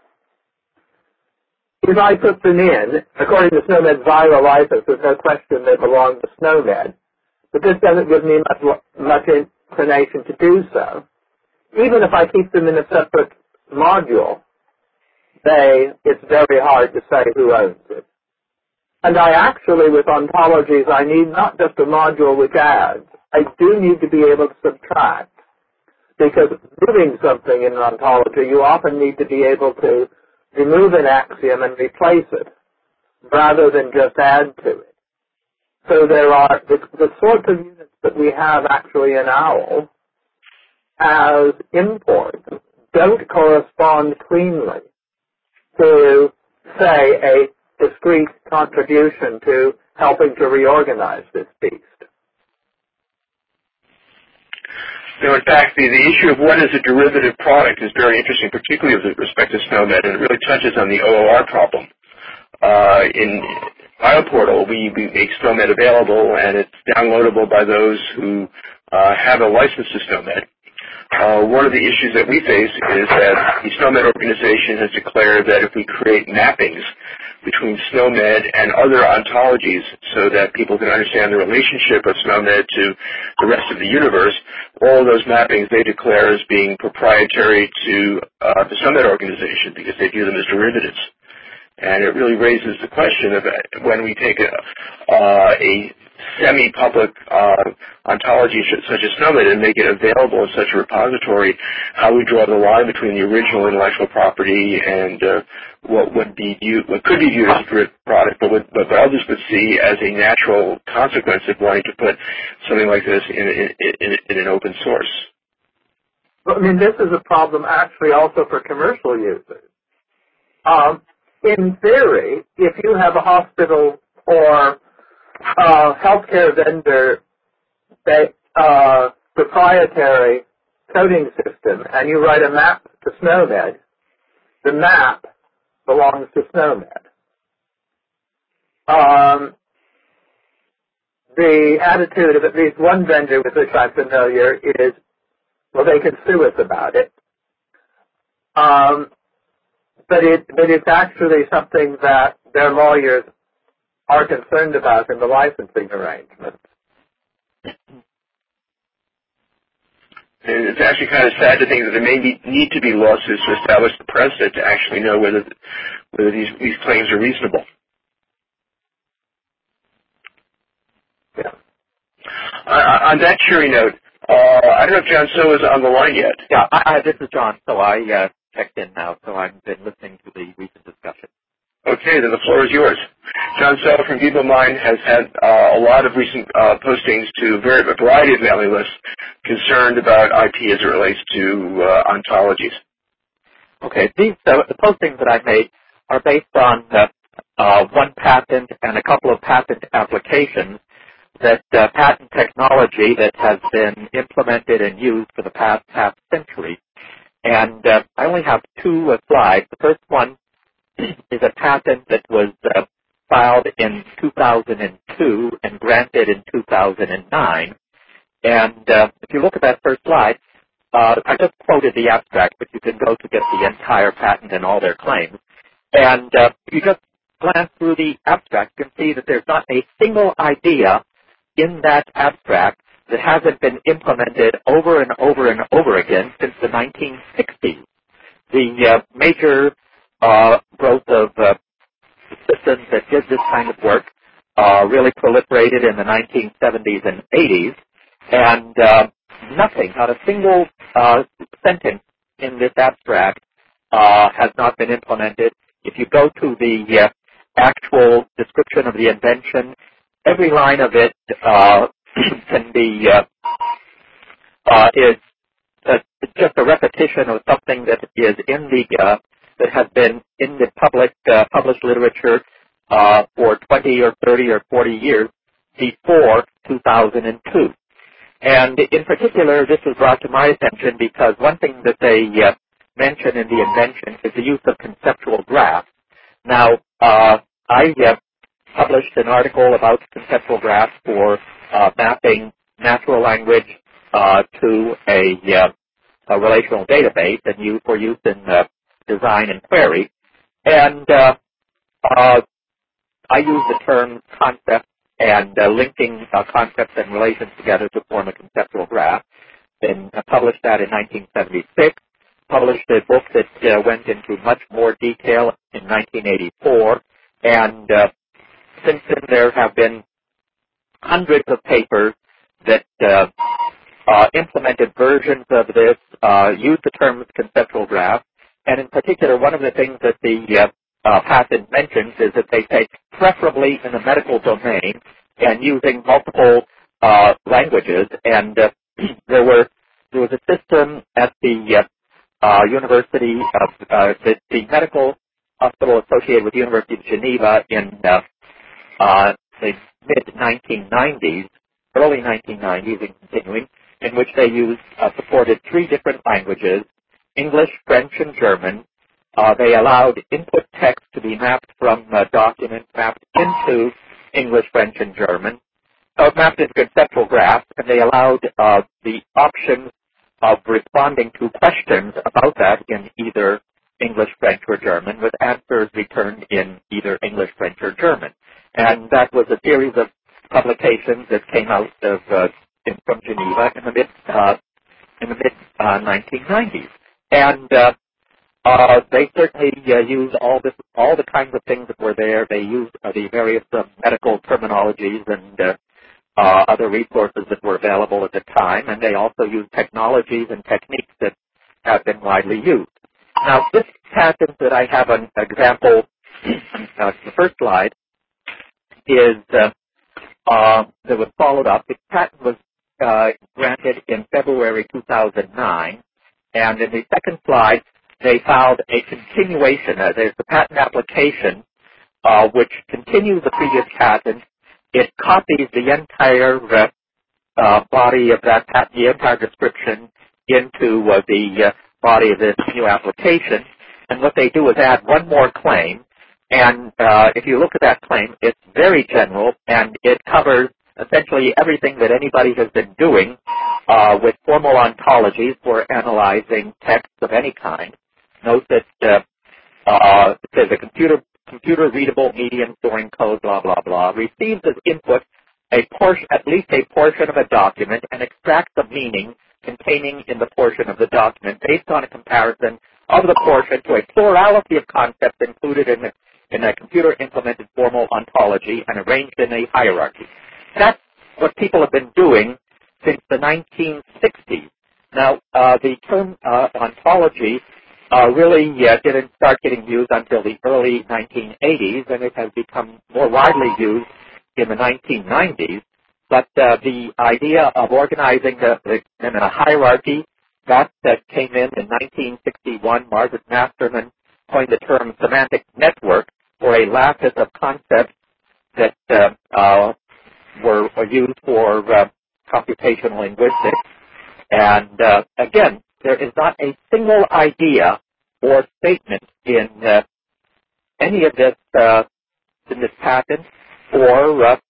If I put them in, according to SNOMED's viral license, there's no question they belong to SNOMED. But this doesn't give me much, much inclination to do so. Even if I keep them in a separate module, they, it's very hard to say who owns it. And I actually, with ontologies, I need not just a module which adds. I do need to be able to subtract. Because moving something in an ontology, you often need to be able to remove an axiom and replace it, rather than just add to it. So there are the, the sorts of units that we have actually in OWL as imports don't correspond cleanly to, say, a discrete contribution to helping to reorganize this beast. So in fact, the, the issue of what is a derivative product is very interesting, particularly with respect to SNOMED, and it really touches on the O O R problem. Uh, in BioPortal, we, we make SNOMED available, and it's downloadable by those who uh, have a license to SNOMED. Uh, one of the issues that we face is that the SNOMED organization has declared that if we create mappings between SNOMED and other ontologies so that people can understand the relationship of SNOMED to the rest of the universe, all of those mappings they declare as being proprietary to uh, the SNOMED organization because they view them as derivatives. And it really raises the question of when we take a, uh, a semi-public uh, ontology such as SNOMED and make it available in such a repository, how we draw the line between the original intellectual property and uh, what would be viewed, what could be viewed as a derivative product, but what but others would see as a natural consequence of wanting to put something like this in, in, in, in an open source. Well, I mean, this is a problem actually also for commercial users. Um, in theory, if you have a hospital or uh, healthcare vendor that, uh, proprietary coding system and you write a map to SNOMED, the map belongs to SNOMED. Um, the attitude of at least one vendor with which I'm familiar is, well, they can sue us about it. Um, but it, but it's actually something that their lawyers are concerned about in the licensing arrangements. And it's actually kind of sad to think that there may be, need to be lawsuits to establish the precedent to actually know whether whether these, these claims are reasonable. Yeah. Uh, on that cheery note, uh, I don't know if John So is on the line yet. Yeah, I, I, this is John So. I uh, checked in now, so I've been listening to the recent discussion. Okay, then the floor is yours. John So from DeepMind has had uh, a lot of recent uh, postings to very, a variety of mailing lists concerned about I P as it relates to uh, ontologies. Okay, these uh, the postings that I made are based on uh, uh, one patent and a couple of patent applications that uh, patent technology that has been implemented and used for the past half century. And uh, I only have two uh, slides. The first one is a patent that was uh, filed in two thousand two and granted in two thousand nine. And uh, if you look at that first slide, uh, I just quoted the abstract, but you can go to get the entire patent and all their claims. And uh, if you just glance through the abstract, you can see that there's not a single idea in that abstract that hasn't been implemented over and over and over again since the nineteen sixties. The uh, major uh, growth of uh, systems that did this kind of work uh, really proliferated in the nineteen seventies and eighties, and uh, nothing, not a single uh, sentence in this abstract uh, has not been implemented. If you go to the uh, actual description of the invention, every line of it uh, can be uh, uh, is uh, just a repetition of something that is in the uh, that has been in the public uh, published literature uh, for twenty or thirty or forty years before two thousand two. And in particular, this was brought to my attention because one thing that they uh, mention in the invention is the use of conceptual graphs. Now, uh, I uh, published an article about conceptual graphs for uh, mapping natural language uh, to a, uh, a relational database and use, for use in uh, design and query. And uh, uh, I use the term concept and uh, linking uh, concepts and relations together to form a conceptual graph. And uh, published that in nineteen seventy-six. Published a book that uh, went into much more detail in nineteen eighty-four. And uh, since then there have been hundreds of papers that uh, uh, implemented versions of this, uh, use the term conceptual graph. And in particular, one of the things that the uh, uh, patent mentions is that they say preferably in the medical domain and using multiple uh, languages. And uh, there were there was a system at the uh, uh, University of uh, the, the medical hospital associated with the University of Geneva in uh, uh, the mid nineteen nineties, early nineteen nineties, and continuing, in which they used uh, supported three different languages: English, French, and German. Uh, they allowed input text to be mapped from uh, documents mapped into English, French, and German, uh, mapped into conceptual graphs, and they allowed uh, the options of responding to questions about that in either English, French, or German, with answers returned in either English, French, or German. And that was a series of publications that came out of uh, in, from Geneva in the mid uh, in the mid uh, nineteen nineties. And uh, uh, they certainly uh, used all this, all the kinds of things that were there. They used uh, the various uh, medical terminologies and uh, uh, other resources that were available at the time, and they also used technologies and techniques that have been widely used. Now, this patent that I have an example, uh, the first slide, is uh, uh, that was followed up. The patent was uh, granted in February two thousand nine, and in the second slide, they filed a continuation. Uh, there's the patent application, uh, which continues the previous patent. It copies the entire uh, uh, body of that patent, the entire description, into uh, the uh, body of this new application. And what they do is add one more claim. And uh, if you look at that claim, it's very general, and it covers essentially everything that anybody has been doing uh, with formal ontologies for analyzing text of any kind. Note that uh, uh, it says a computer computer readable medium storing code, blah blah blah, receives as input a portion, at least a portion of a document, and extracts the meaning containing in the portion of the document based on a comparison of the portion to a plurality of concepts included in the in a computer-implemented formal ontology and arranged in a hierarchy. That's what people have been doing since the nineteen sixties. Now, uh, the term uh, ontology uh, really uh, didn't start getting used until the early nineteen eighties, and it has become more widely used in the nineteen nineties. But uh, the idea of organizing the, the, them in a hierarchy, that, that came in in nineteen sixty-one. Margaret Masterman coined the term semantic network for a lattice of concepts that uh, uh, were, were used for uh, computational linguistics. And uh, again, there is not a single idea or statement in uh, any of this uh, in this patent or uh,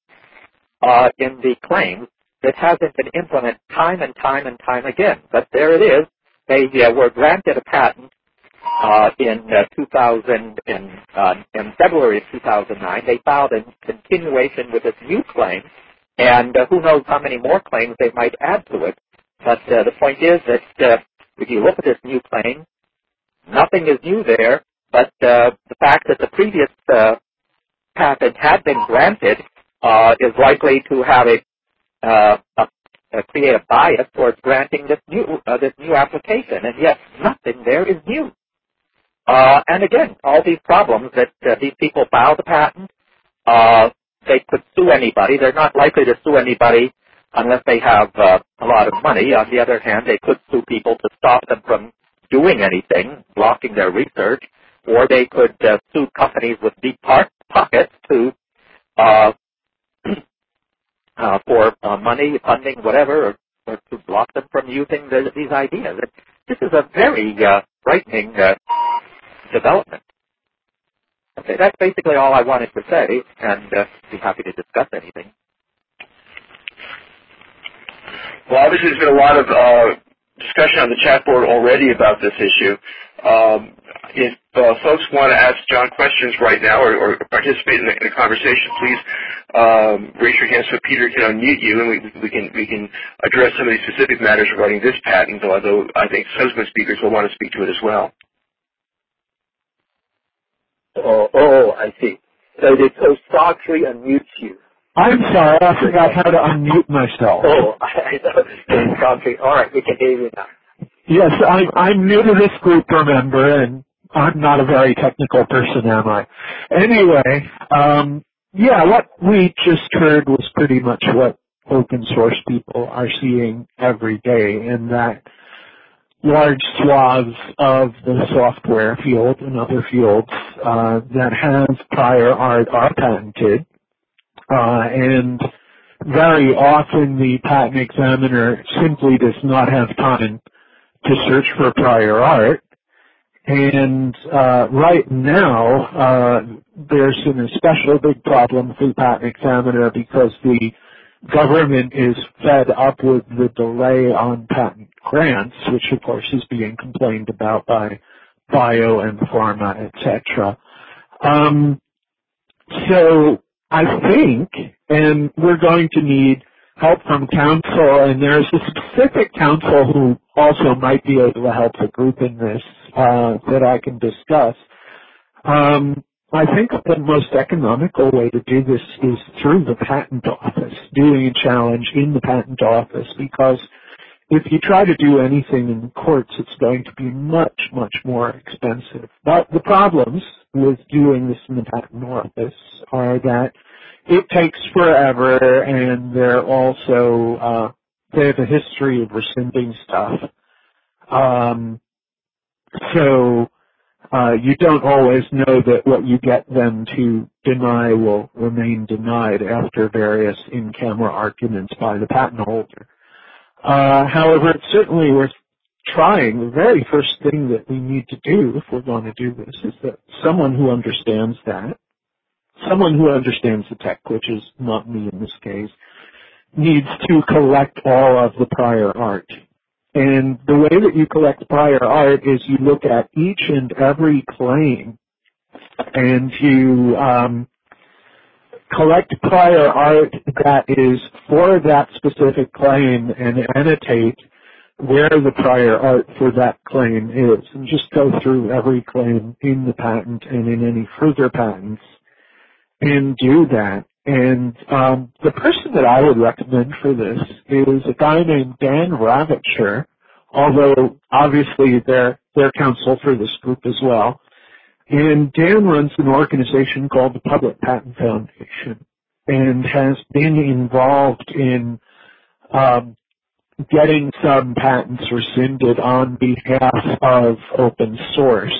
uh, in the claims that hasn't been implemented time and time and time again. But there it is. They uh, were granted a patent Uh, in uh, two thousand, in, uh, in February of two thousand nine. They filed a continuation with this new claim, and uh, who knows how many more claims they might add to it. But uh, the point is that uh, if you look at this new claim, nothing is new there, but uh, the fact that the previous uh, patent had been granted uh, is likely to have a, uh, a, a create a bias towards granting this new uh, this new application, and yet nothing there is new. Uh, and again, all these problems that uh, these people filed the patent, uh, they could sue anybody. They're not likely to sue anybody unless they have uh, a lot of money. On the other hand, they could sue people to stop them from doing anything, blocking their research, or they could uh, sue companies with deep par- pockets to uh, uh, for uh, money, funding, whatever, or, or to block them from using the, these ideas. This is a very uh, frightening uh, development. Okay, that's basically all I wanted to say, and uh, be happy to discuss anything. Well, obviously there's been a lot of uh, discussion on the chat board already about this issue. Um, if uh, folks want to ask John questions right now or, or participate in the, in the conversation, please um, raise your hand so Peter can unmute you, and we, we can we can address some of these specific matters regarding this patent, although I think subsequent speakers will want to speak to it as well. Oh, oh, I see. So they so Sartre unmutes you. I'm sorry, I forgot how to unmute myself. Oh, I thought Sartre. All right, we can hear you now. Yes, I, I'm new to this group, remember, and I'm not a very technical person, am I? Anyway, um, yeah, what we just heard was pretty much what open source people are seeing every day, in that large swaths of the software field and other fields uh, that have prior art are patented, uh, and very often the patent examiner simply does not have time to search for prior art. And uh, right now, uh, there's an especially big problem for the patent examiner because the government is fed up with the delay on patent grants, which of course is being complained about by bio and pharma, et cetera. Um, so I think, and we're going to need help from counsel, and there's a specific counsel who also might be able to help the group in this uh, that I can discuss. Um, I think the most economical way to do this is through the patent office, doing a challenge in the patent office, because if you try to do anything in the courts, it's going to be much, much more expensive. But the problems with doing this in the patent office are that it takes forever, and they're also, uh, they have a history of rescinding stuff. Um, so, Uh, you don't always know that what you get them to deny will remain denied after various in-camera arguments by the patent holder. Uh, however, it's certainly worth trying. The very first thing that we need to do if we're going to do this is that someone who understands that, someone who understands the tech, which is not me in this case, needs to collect all of the prior art. And the way that you collect prior art is you look at each and every claim, and you um, collect prior art that is for that specific claim and annotate where the prior art for that claim is, and just go through every claim in the patent and in any further patents and do that. And um, the person that I would recommend for this is a guy named Dan Ravitcher, although obviously they're, they're counsel for this group as well. And Dan runs an organization called the Public Patent Foundation and has been involved in um, getting some patents rescinded on behalf of open source.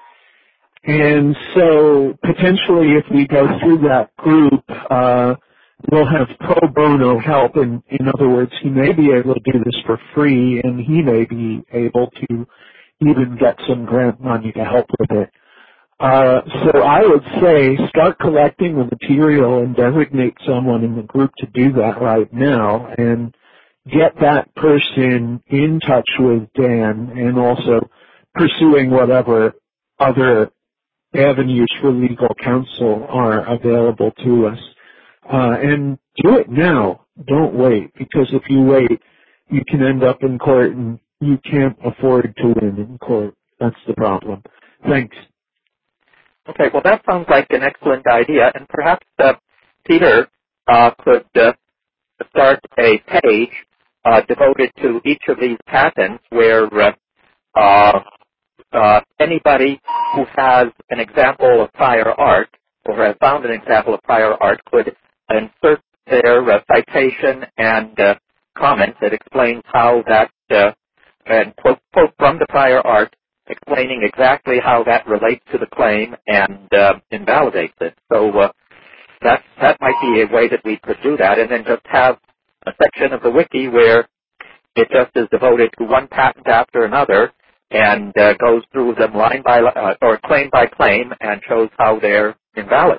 And so potentially if we go through that group, uh, we'll have pro bono help. In, in other words, he may be able to do this for free, and he may be able to even get some grant money to help with it. Uh, so I would say start collecting the material and designate someone in the group to do that right now, and get that person in touch with Dan, and also pursuing whatever other avenues for legal counsel are available to us. Uh, and do it now. Don't wait, because if you wait, you can end up in court, and you can't afford to win in court. That's the problem. Thanks. Okay, well, that sounds like an excellent idea, and perhaps uh, Peter uh, could uh, start a page uh, devoted to each of these patents where uh, uh, uh, anybody who has an example of prior art or has found an example of prior art could insert their uh, citation and uh, comment that explains how that, uh, and quote, quote from the prior art, explaining exactly how that relates to the claim and uh, invalidates it. So uh, that that might be a way that we could do that, and then just have a section of the wiki where it just is devoted to one patent after another and uh, goes through them line by uh, or claim by claim and shows how they're invalid.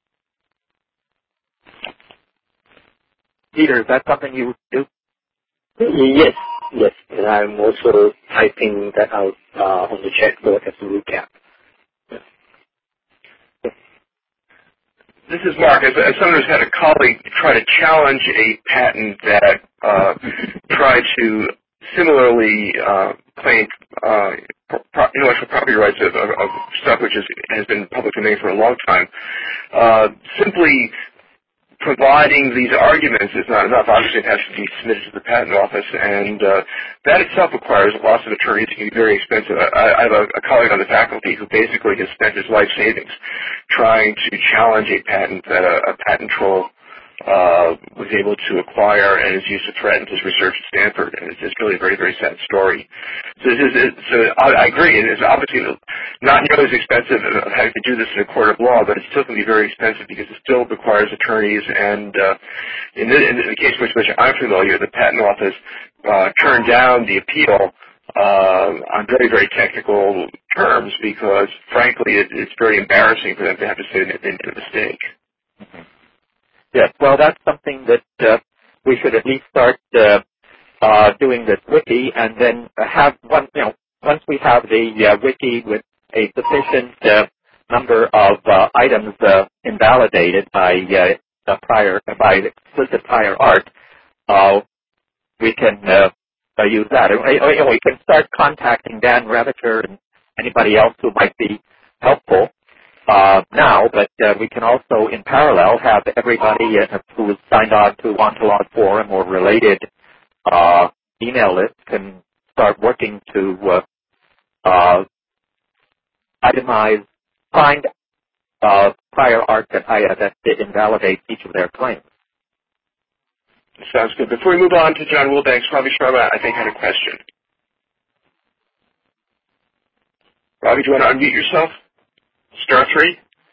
Peter, is that something you do? Yes, yes. And I'm also typing that out uh, on the chat board as a recap. This is Mark. As, as someone who's had a colleague try to challenge a patent that uh, tried to similarly uh, claim uh, pro- intellectual property rights of, of, of stuff which is, has been public domain for a long time, uh, simply providing these arguments is not enough. Obviously, it has to be submitted to the patent office, and uh, that itself requires lots of attorneys. It can be very expensive. I, I have a, a colleague on the faculty who basically has spent his life savings trying to challenge a patent that a, a patent troll uh, was able to acquire and is used to threaten his research at Stanford. And it's just really a very, very sad story. So, this is, so I, I agree. It is obviously not nearly as expensive of having to do this in a court of law, but it still can be very expensive because it still requires attorneys. And uh, in, the, in the case with which I'm familiar, the patent office uh, turned down the appeal uh, on very, very technical terms because, frankly, it, it's very embarrassing for them to have to say that they made a mistake. Mm-hmm. Yes, well, that's something that uh, we should at least start uh, uh, doing this wiki, and then have one. You know, once we have the uh, wiki with a sufficient uh, number of uh, items uh, invalidated by uh, the prior by explicit prior art, uh, we can uh, uh, use that. And, you know, we can start contacting Dan Ravacher and anybody else who might be helpful. Uh, now, but uh, we can also, in parallel, have everybody uh, who is signed on to Ontolog Forum or related uh, email lists can start working to uh, uh, itemize, find uh, prior art that, uh, that invalidates each of their claims. Sounds good. Before we move on to John Wilbanks, Ravi Sharma, I think, had a question. Ravi, do you want to unmute yourself? Star three.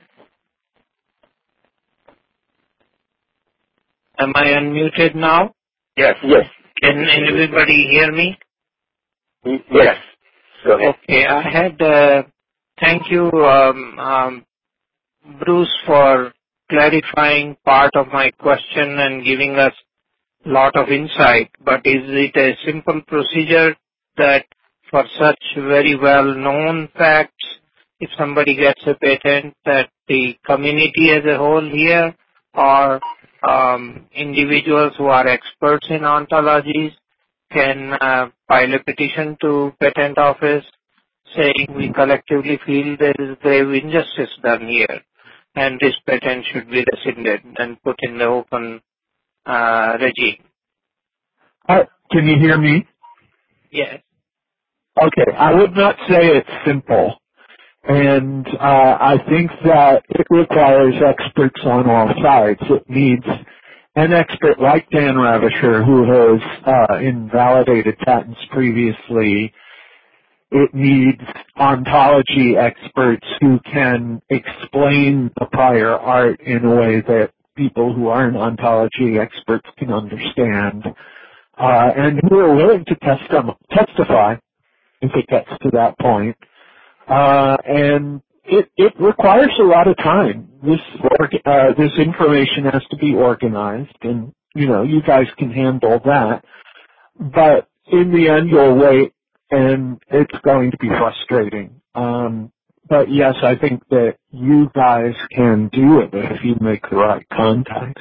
Am I unmuted now? Yes. Yes. Can everybody hear me? Yes. Go ahead. Okay. I had, uh, thank you, um, um, Bruce, for clarifying part of my question and giving us a lot of insight. But is it a simple procedure that for such very well-known facts, if somebody gets a patent, that the community as a whole here or um, individuals who are experts in ontologies can uh, file a petition to patent office saying we collectively feel there is grave injustice done here and this patent should be rescinded and put in the open uh, regime? Uh, can you hear me? Yes. Okay, I would not say it's simple. And uh, I think that it requires experts on all sides. It needs an expert like Dan Ravacher, who has uh, invalidated patents previously. It needs ontology experts who can explain the prior art in a way that people who aren't ontology experts can understand, uh, and who are willing to testi- testify if it gets to that point. Uh, and it, it requires a lot of time. This uh, this information has to be organized, and you know you guys can handle that. But in the end, you'll wait, and it's going to be frustrating. Um, but yes, I think that you guys can do it if you make the right contacts.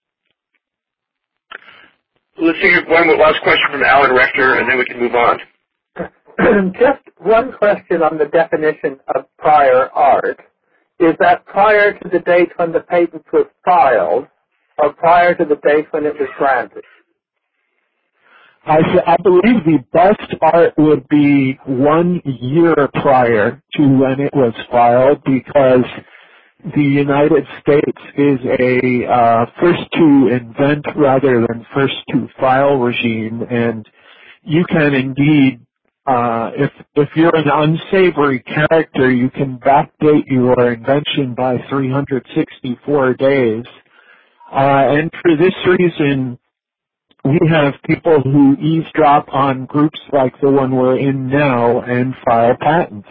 Let's take one last question from Alan Rector, and then we can move on. Just one question on the definition of prior art. Is that prior to the date when the patent was filed or prior to the date when it was granted? I, I believe the best art would be one year prior to when it was filed, because the United States is a uh, first-to-invent rather than first-to-file regime, and you can indeed, uh, if if you're an unsavory character, you can backdate your invention by three hundred sixty-four days. Uh, and for this reason, we have people who eavesdrop on groups like the one we're in now and file patents.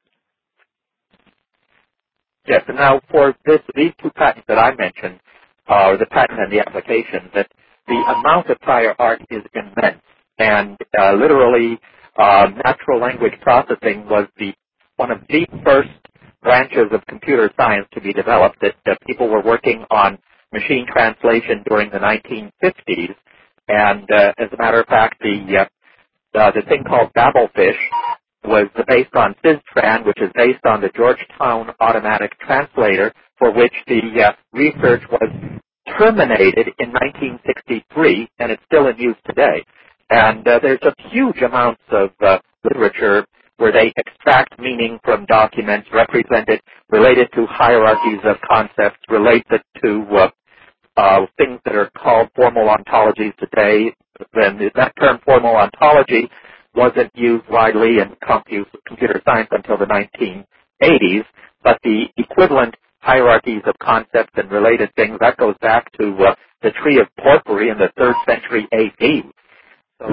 Yes, and now for this, these two patents that I mentioned, uh, the patent and the application, that the amount of prior art is immense. And uh, literally, uh, natural language processing was the one of the first branches of computer science to be developed. That, that people were working on machine translation during the nineteen fifties. And uh, as a matter of fact, the uh, uh, the thing called Babelfish was based on Siztran, which is based on the Georgetown Automatic Translator, for which the uh, research was terminated in nineteen sixty-three, and it's still in use today. And uh, there's a huge amounts of uh, literature where they extract meaning from documents represented, related to hierarchies of concepts, related to uh, uh, things that are called formal ontologies today. Then that term formal ontology wasn't used widely in compu- computer science until the nineteen eighties, but the equivalent hierarchies of concepts and related things, that goes back to uh, the tree of Porphyry in the third century A D. So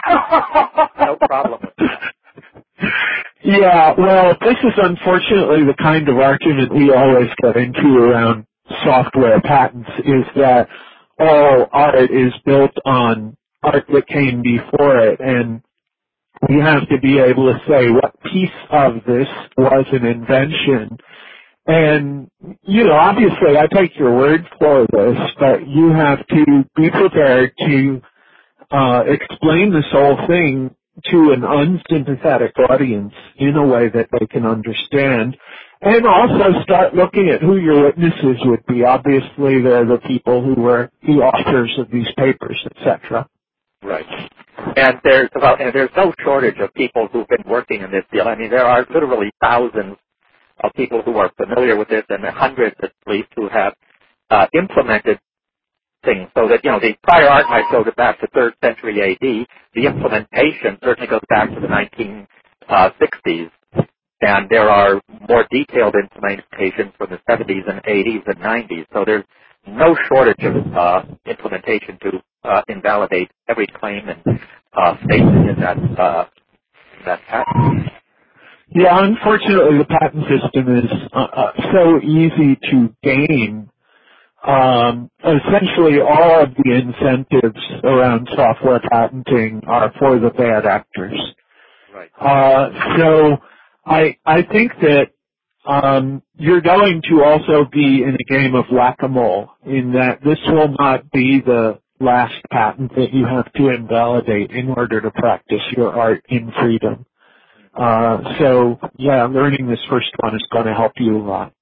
no problem with that. Yeah, well, this is unfortunately the kind of argument we always get into around software patents, is that all art is built on art that came before it, and we have to be able to say what piece of this was an invention. And, you know, obviously I take your word for this, but you have to be prepared to uh, explain this whole thing to an unsympathetic audience in a way that they can understand, and also start looking at who your witnesses would be. Obviously, they're the people who were the authors of these papers, et cetera. Right. And there's about, and there's no shortage of people who've been working in this field. I mean, there are literally thousands of people who are familiar with this, and hundreds at least who have uh, implemented things. So that, you know, the prior art might go back to third century A D. The implementation certainly goes back to the nineteen sixties. And there are more detailed implementations from the seventies and eighties and nineties. So there's no shortage of uh, implementation to uh, invalidate every claim and uh, statement in that uh, in that patent. Yeah, unfortunately, the patent system is uh, uh, so easy to gain. Um, essentially, all of the incentives around software patenting are for the bad actors. Right. Uh, so I I think that um, you're going to also be in a game of whack-a-mole, in that this will not be the last patent that you have to invalidate in order to practice your art in freedom. Uh, so, yeah, learning this first one is going to help you a lot.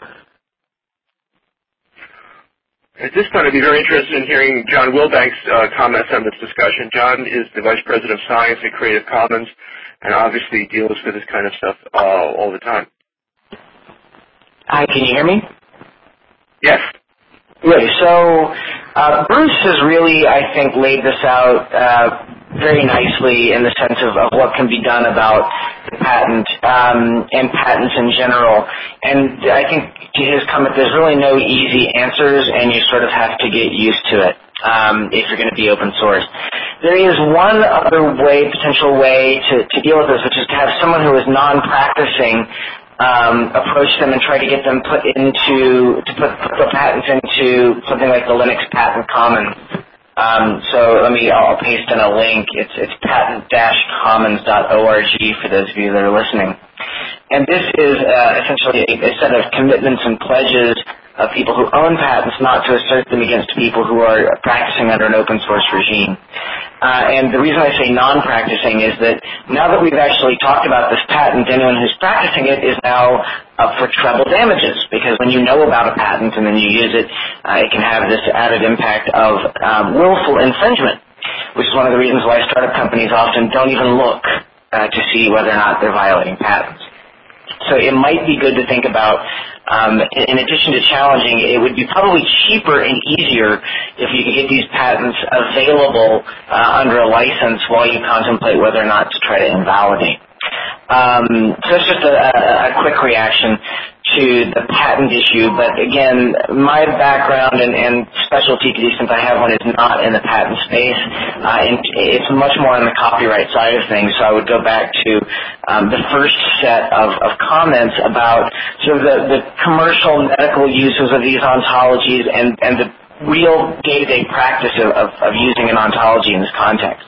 At this point, I'd be very interested in hearing John Wilbank's uh, comments on this discussion. John is the Vice President of Science at Creative Commons and obviously deals with this kind of stuff uh, all the time. Hi, can you hear me? Yes. Good. So uh, Bruce has really, I think, laid this out uh, very nicely in the sense of, of what can be done about the patent um, and patents in general. And I think to his comment, there's really no easy answers, and you sort of have to get used to it um, if you're going to be open source. There is one other way, potential way to, to deal with this, which is to have someone who is non-practicing Um, approach them and try to get them put into to put, put the patents into something like the Linux Patent Commons. Um, so let me, I'll paste in a link. It's it's patent dash commons dot org for those of you that are listening. And this is uh, essentially a, a set of commitments and pledges of people who own patents not to assert them against people who are practicing under an open source regime. Uh, and the reason I say non-practicing is that now that we've actually talked about this patent, anyone who's practicing it is now up for treble damages, because when you know about a patent and then you use it, uh, it can have this added impact of um, willful infringement, which is one of the reasons why startup companies often don't even look uh, to see whether or not they're violating patents. So it might be good to think about, um, in addition to challenging, it would be probably cheaper and easier if you could get these patents available uh, under a license while you contemplate whether or not to try to invalidate. Um, so it's just a, a, a quick reaction to the patent issue, but again, my background and, and specialty, to the extent I have one, is not in the patent space, uh, and it's much more on the copyright side of things, so I would go back to um, the first set of, of comments about sort of the, the commercial medical uses of these ontologies and, and the real day-to-day practice of, of, of using an ontology in this context.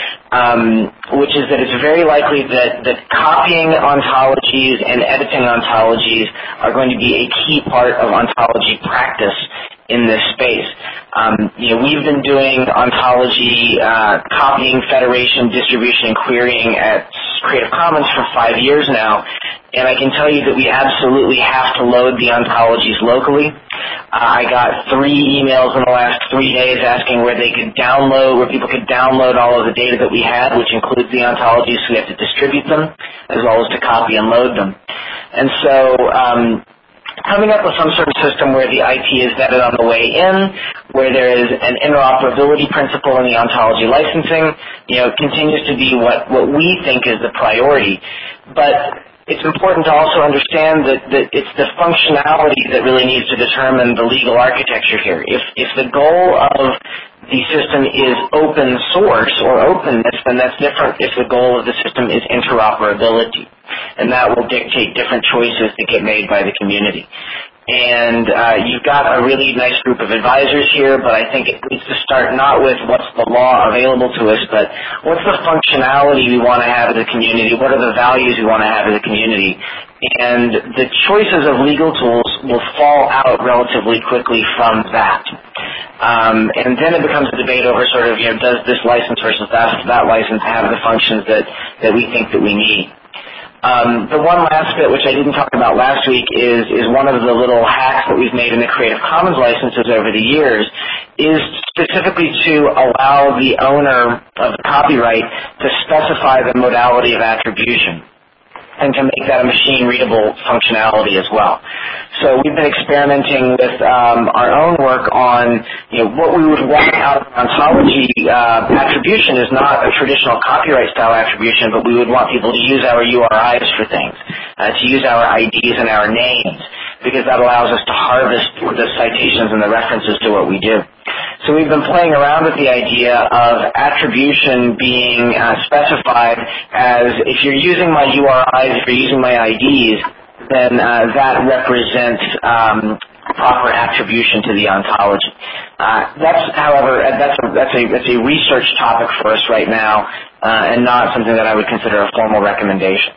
Um, which is that it's very likely that, that copying ontologies and editing ontologies are going to be a key part of ontology practice in this space. Um, you know, we've been doing ontology uh, copying, federation, distribution, and querying at Creative Commons for five years now, and I can tell you that we absolutely have to load the ontologies locally. Uh, I got three emails in the last three days asking where they could download, where people could download all of the data that we had, which includes the ontologies, so we have to distribute them, as well as to copy and load them. And so, um, coming up with some sort of system where the I P is vetted on the way in, where there is an interoperability principle in the ontology licensing, you know, continues to be what, what we think is the priority. But it's important to also understand that, that it's the functionality that really needs to determine the legal architecture here. If, if the goal of the system is open source or openness, then that's different if the goal of the system is interoperability. And that will dictate different choices that get made by the community. And uh, you've got a really nice group of advisors here, but I think it needs to start not with what's the law available to us, but what's the functionality we want to have as a community, what are the values we want to have as a community. And the choices of legal tools will fall out relatively quickly from that. Um, and then it becomes a debate over sort of, you know, does this license versus that, that license have the functions that, that we think that we need. Um, the one last bit, which I didn't talk about last week, is, is one of the little hacks that we've made in the Creative Commons licenses over the years, is specifically to allow the owner of the copyright to specify the modality of attribution and to make that a machine-readable functionality as well. So we've been experimenting with um, our own work on, you know, what we would want out of ontology uh, attribution is not a traditional copyright-style attribution, but we would want people to use our U R Is for things, uh, to use our I Ds and our names, because that allows us to harvest the citations and the references to what we do. So we've been playing around with the idea of attribution being uh, specified as if you're using my U R Is, if you're using my I Ds, then uh, that represents um, proper attribution to the ontology. Uh, that's, however, that's a, that's a that's a research topic for us right now, uh, and not something that I would consider a formal recommendation.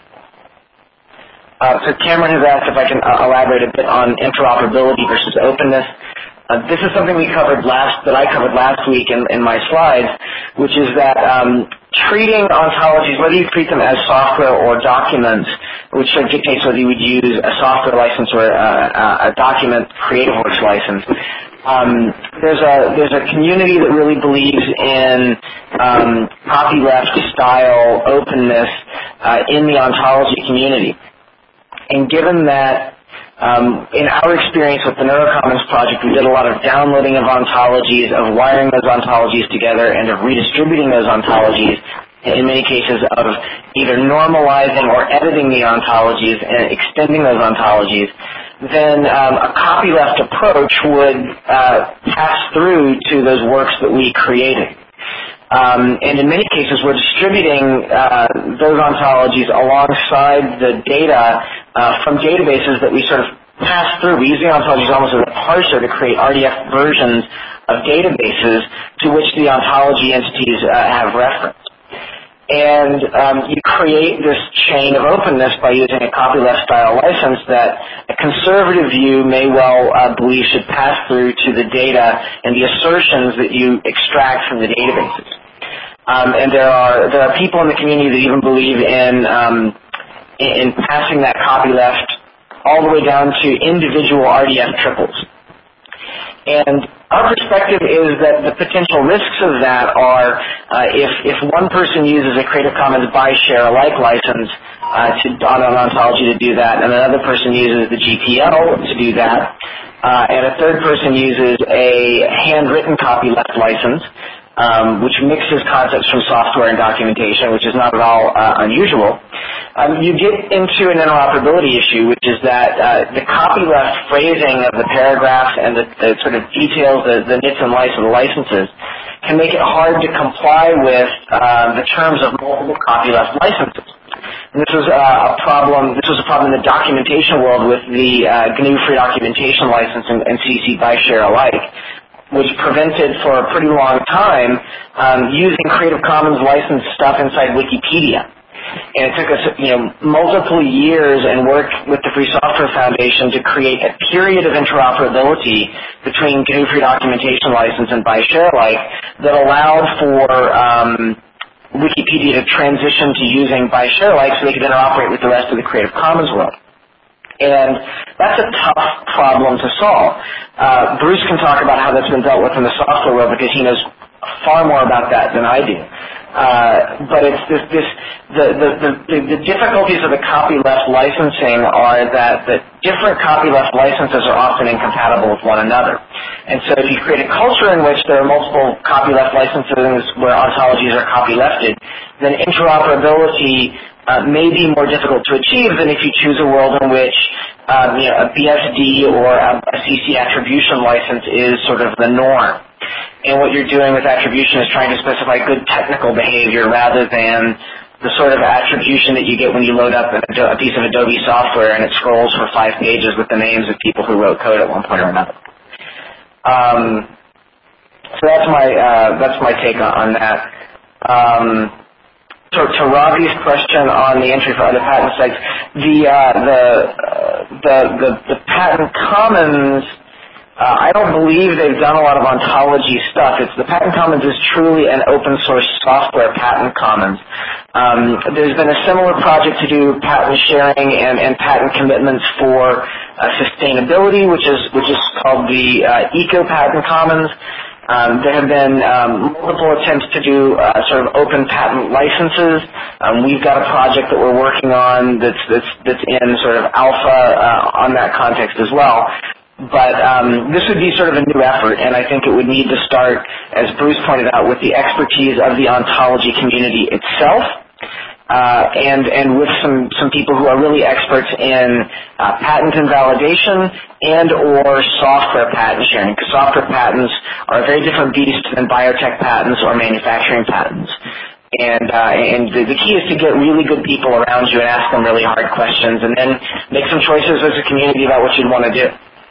Uh, so Cameron has asked if I can uh, elaborate a bit on interoperability versus openness. Uh, this is something we covered last, that I covered last week in, in my slides, which is that um, treating ontologies, whether you treat them as software or documents, which sort of dictates whether you would use a software license or a, a document CreativeWorks license. Um, there's a there's a community that really believes in um, copyleft style openness uh, in the ontology community, and given that. Um, in our experience with the Neurocommons project, we did a lot of downloading of ontologies, of wiring those ontologies together, and of redistributing those ontologies, in many cases of either normalizing or editing the ontologies and extending those ontologies. Then um, a copyleft approach would uh, pass through to those works that we created. Um, and in many cases, we're distributing uh, those ontologies alongside the data uh, from databases that we sort of pass through. We use the ontologies almost as a parser to create R D F versions of databases to which the ontology entities uh, have reference. And um, you create this chain of openness by using a copyleft-style license that a conservative view may well uh, believe should pass through to the data and the assertions that you extract from the databases. Um, and there are there are people in the community that even believe in um, in, in passing that copyleft all the way down to individual R D F triples. And our perspective is that the potential risks of that are uh, if, if one person uses a Creative Commons by share alike license uh, to, on an ontology to do that, and another person uses the G P L to do that, uh, and a third person uses a handwritten copyleft license, Um, which mixes concepts from software and documentation, which is not at all uh, unusual, um, you get into an interoperability issue, which is that uh, the copyleft phrasing of the paragraphs and the, the sort of details, the, the nits and lights of the licenses, can make it hard to comply with uh, the terms of multiple copyleft licenses. And this was uh, a problem. This was a problem in the documentation world with the uh, G N U Free Documentation License and, and C C by share alike, which prevented for a pretty long time um, using Creative Commons licensed stuff inside Wikipedia. And it took us, you know, multiple years and work with the Free Software Foundation to create a period of interoperability between G N U Free Documentation License and by share alike that allowed for um, Wikipedia to transition to using by share alike so they could interoperate with the rest of the Creative Commons world. And that's a tough problem to solve. Uh, Bruce can talk about how that's been dealt with in the software world because he knows far more about that than I do. Uh, but it's this, this the, the, the, the difficulties of the copyleft licensing are that the different copyleft licenses are often incompatible with one another. And so if you create a culture in which there are multiple copyleft licenses where ontologies are copylefted, then interoperability Uh, may be more difficult to achieve than if you choose a world in which um, you know, a B S D or a, a C C attribution license is sort of the norm. And what you're doing with attribution is trying to specify good technical behavior rather than the sort of attribution that you get when you load up a, a piece of Adobe software and it scrolls for five pages with the names of people who wrote code at one point or another. Um, so that's my uh, that's my take on, on that. Um, So to Ravi's question on the entry for other patent sites, the uh, the, uh, the the the patent commons, uh, I don't believe they've done a lot of ontology stuff. It's the patent commons is truly an open source software patent commons. Um, there's been a similar project to do patent sharing and, and patent commitments for uh, sustainability, which is which is called the uh, Eco Patent Commons. Um, there have been um, multiple attempts to do uh, sort of open patent licenses. Um, we've got a project that we're working on that's that's, that's in sort of alpha uh, on that context as well. But um, this would be sort of a new effort, and I think it would need to start, as Bruce pointed out, with the expertise of the ontology community itself. Uh, and and with some, some people who are really experts in uh, patent invalidation and or software patent sharing, because software patents are a very different beast than biotech patents or manufacturing patents. And uh, and the, the key is to get really good people around you and ask them really hard questions, and then make some choices as a community about what you'd want to do.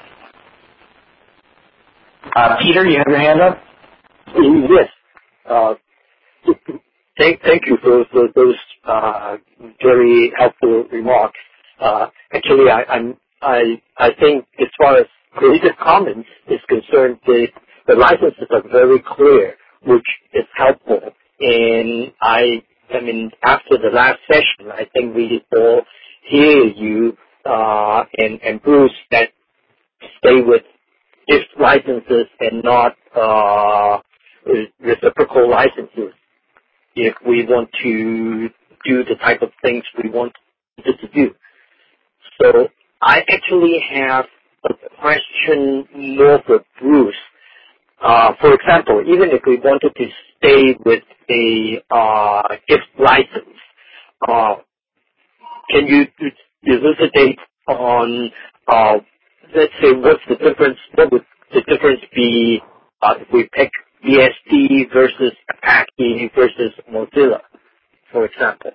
Uh, Peter, you have your hand up? Yes. Uh, Thank, thank you for, for those uh, very helpful remarks. Uh, actually, I, I'm, I I think as far as Creative Commons is concerned, the, the licenses are very clear, which is helpful. And I, I mean, after the last session, I think we all hear you uh, and, and Bruce that stay with if licenses and not uh, reciprocal licenses, if we want to do the type of things we want to do. So I actually have a question more for Bruce. Uh, for example, even if we wanted to stay with a uh, gift license, uh, can you elucidate on, uh, let's say, what's the difference, what would the difference be uh, if we pick B S D versus Apache versus Mozilla, for example?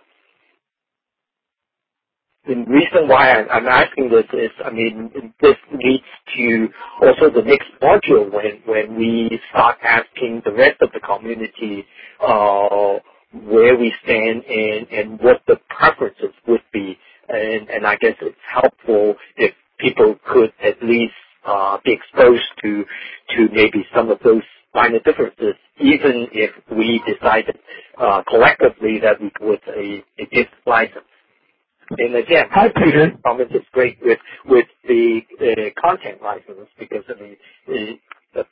The reason why I'm asking this is, I mean, this leads to also the next module when, when we start asking the rest of the community uh, where we stand and, and what the preferences would be. And, and I guess it's helpful if people could at least uh, be exposed to to maybe some of those minor differences, even if we decided uh, collectively that we would a, a gift license. And again, Hi, Peter. Commons is great with with the uh, content license because I mean the, the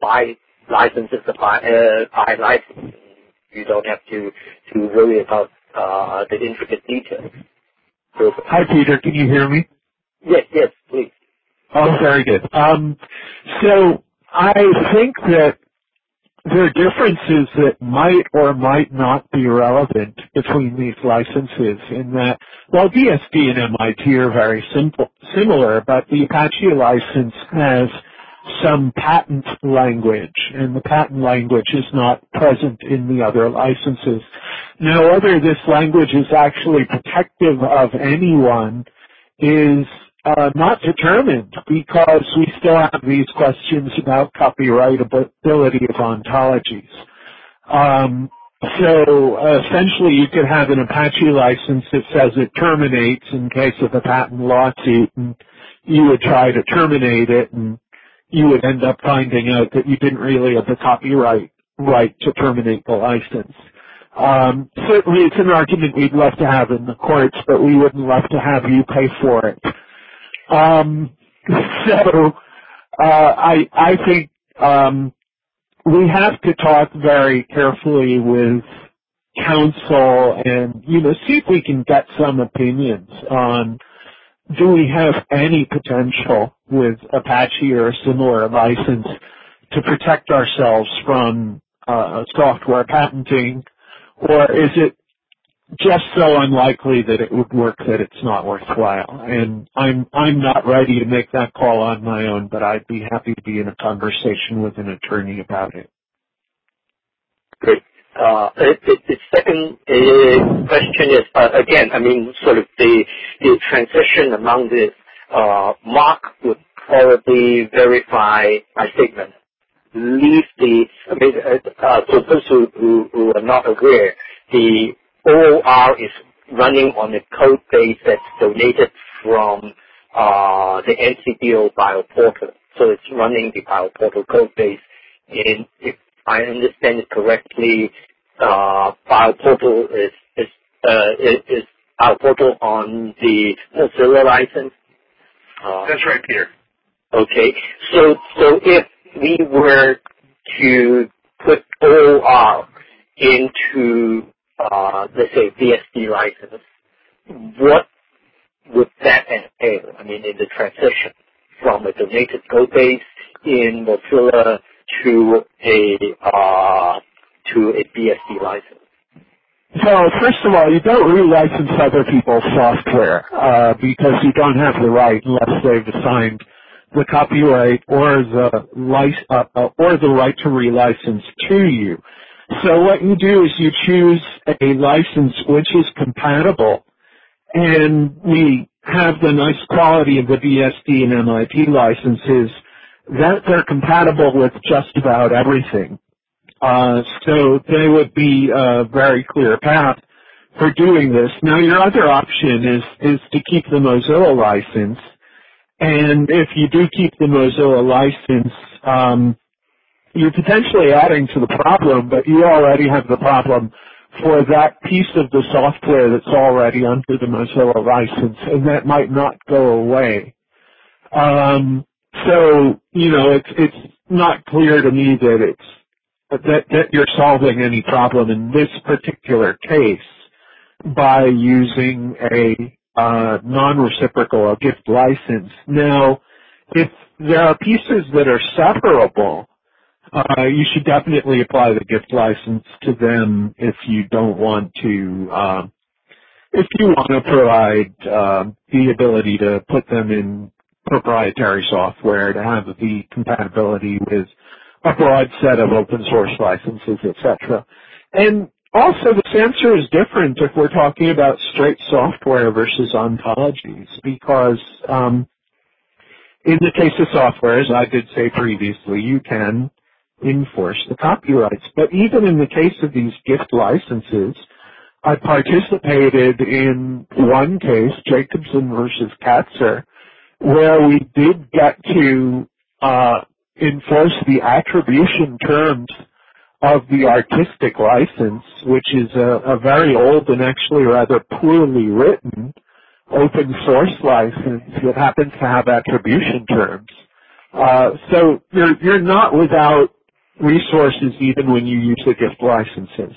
buy licenses, buy, uh, buy licenses. You don't have to, to worry about uh, the intricate details. So, Hi, Peter. Can you hear me? Yes, yes, please. Oh, very good. Um, so I think that there are differences that might or might not be relevant between these licenses in that, well, B S D and M I T are very simple, similar, but the Apache license has some patent language, and the patent language is not present in the other licenses. Now, whether this language is actually protective of anyone is uh, not determined because we still have these questions about copyrightability of ontologies. Um, so uh, essentially you could have an Apache license that says it terminates in case of a patent lawsuit, and you would try to terminate it, and you would end up finding out that you didn't really have the copyright right to terminate the license. Um, certainly it's an argument we'd love to have in the courts, but we wouldn't love to have you pay for it. Um, so uh, I, I think um, we have to talk very carefully with counsel and, you know, see if we can get some opinions on, do we have any potential with Apache or a similar license to protect ourselves from uh, software patenting, or is it just so unlikely that it would work that it's not worthwhile? And I'm I'm not ready to make that call on my own, but I'd be happy to be in a conversation with an attorney about it. Great. Uh, the, the second uh, question is, uh, again, I mean, sort of the, the transition among the uh, Mark would probably verify my statement. Leave the, I mean, uh, uh, for those who, who, who are not aware, the O O R is running on a code base that's donated from uh, the N C B O BioPortal. So it's running the BioPortal code base. And if I understand it correctly, uh, BioPortal is, is, uh, is, is BioPortal on the Mozilla license? Uh, That's right, Peter. Okay. So, so if we were to put O O R into, uh, let's say, B S D license, what would that entail? I mean, in the transition from a donated code base in Mozilla to a uh, to a B S D license? So first of all, you don't relicense other people's software uh, because you don't have the right unless they've assigned the copyright or the lic- uh, uh, or the right to relicense to you. So what you do is you choose a license which is compatible, and we have the nice quality of the B S D and M I T licenses that they're compatible with just about everything. Uh, so they would be a very clear path for doing this. Now, your other option is, is to keep the Mozilla license. And if you do keep the Mozilla license, um, you're potentially adding to the problem, but you already have the problem for that piece of the software that's already under the Mozilla license, and that might not go away. Um, so, you know, it's, it's not clear to me that it's That, that you're solving any problem in this particular case by using a uh, non-reciprocal, a gift license. Now, if there are pieces that are separable, uh, you should definitely apply the gift license to them if you don't want to, uh, if you want to provide uh, the ability to put them in proprietary software, to have the compatibility with a broad set of open source licenses, et cetera. And also, this answer is different if we're talking about straight software versus ontologies, because um, in the case of software, as I did say previously, you can enforce the copyrights. But even in the case of these gift licenses, I participated in one case, Jacobson versus Katzer, where we did get to uh, enforce the attribution terms of the artistic license, which is a, a very old and actually rather poorly written open source license that happens to have attribution terms. Uh, so you're, you're not without resources even when you use the gift licenses.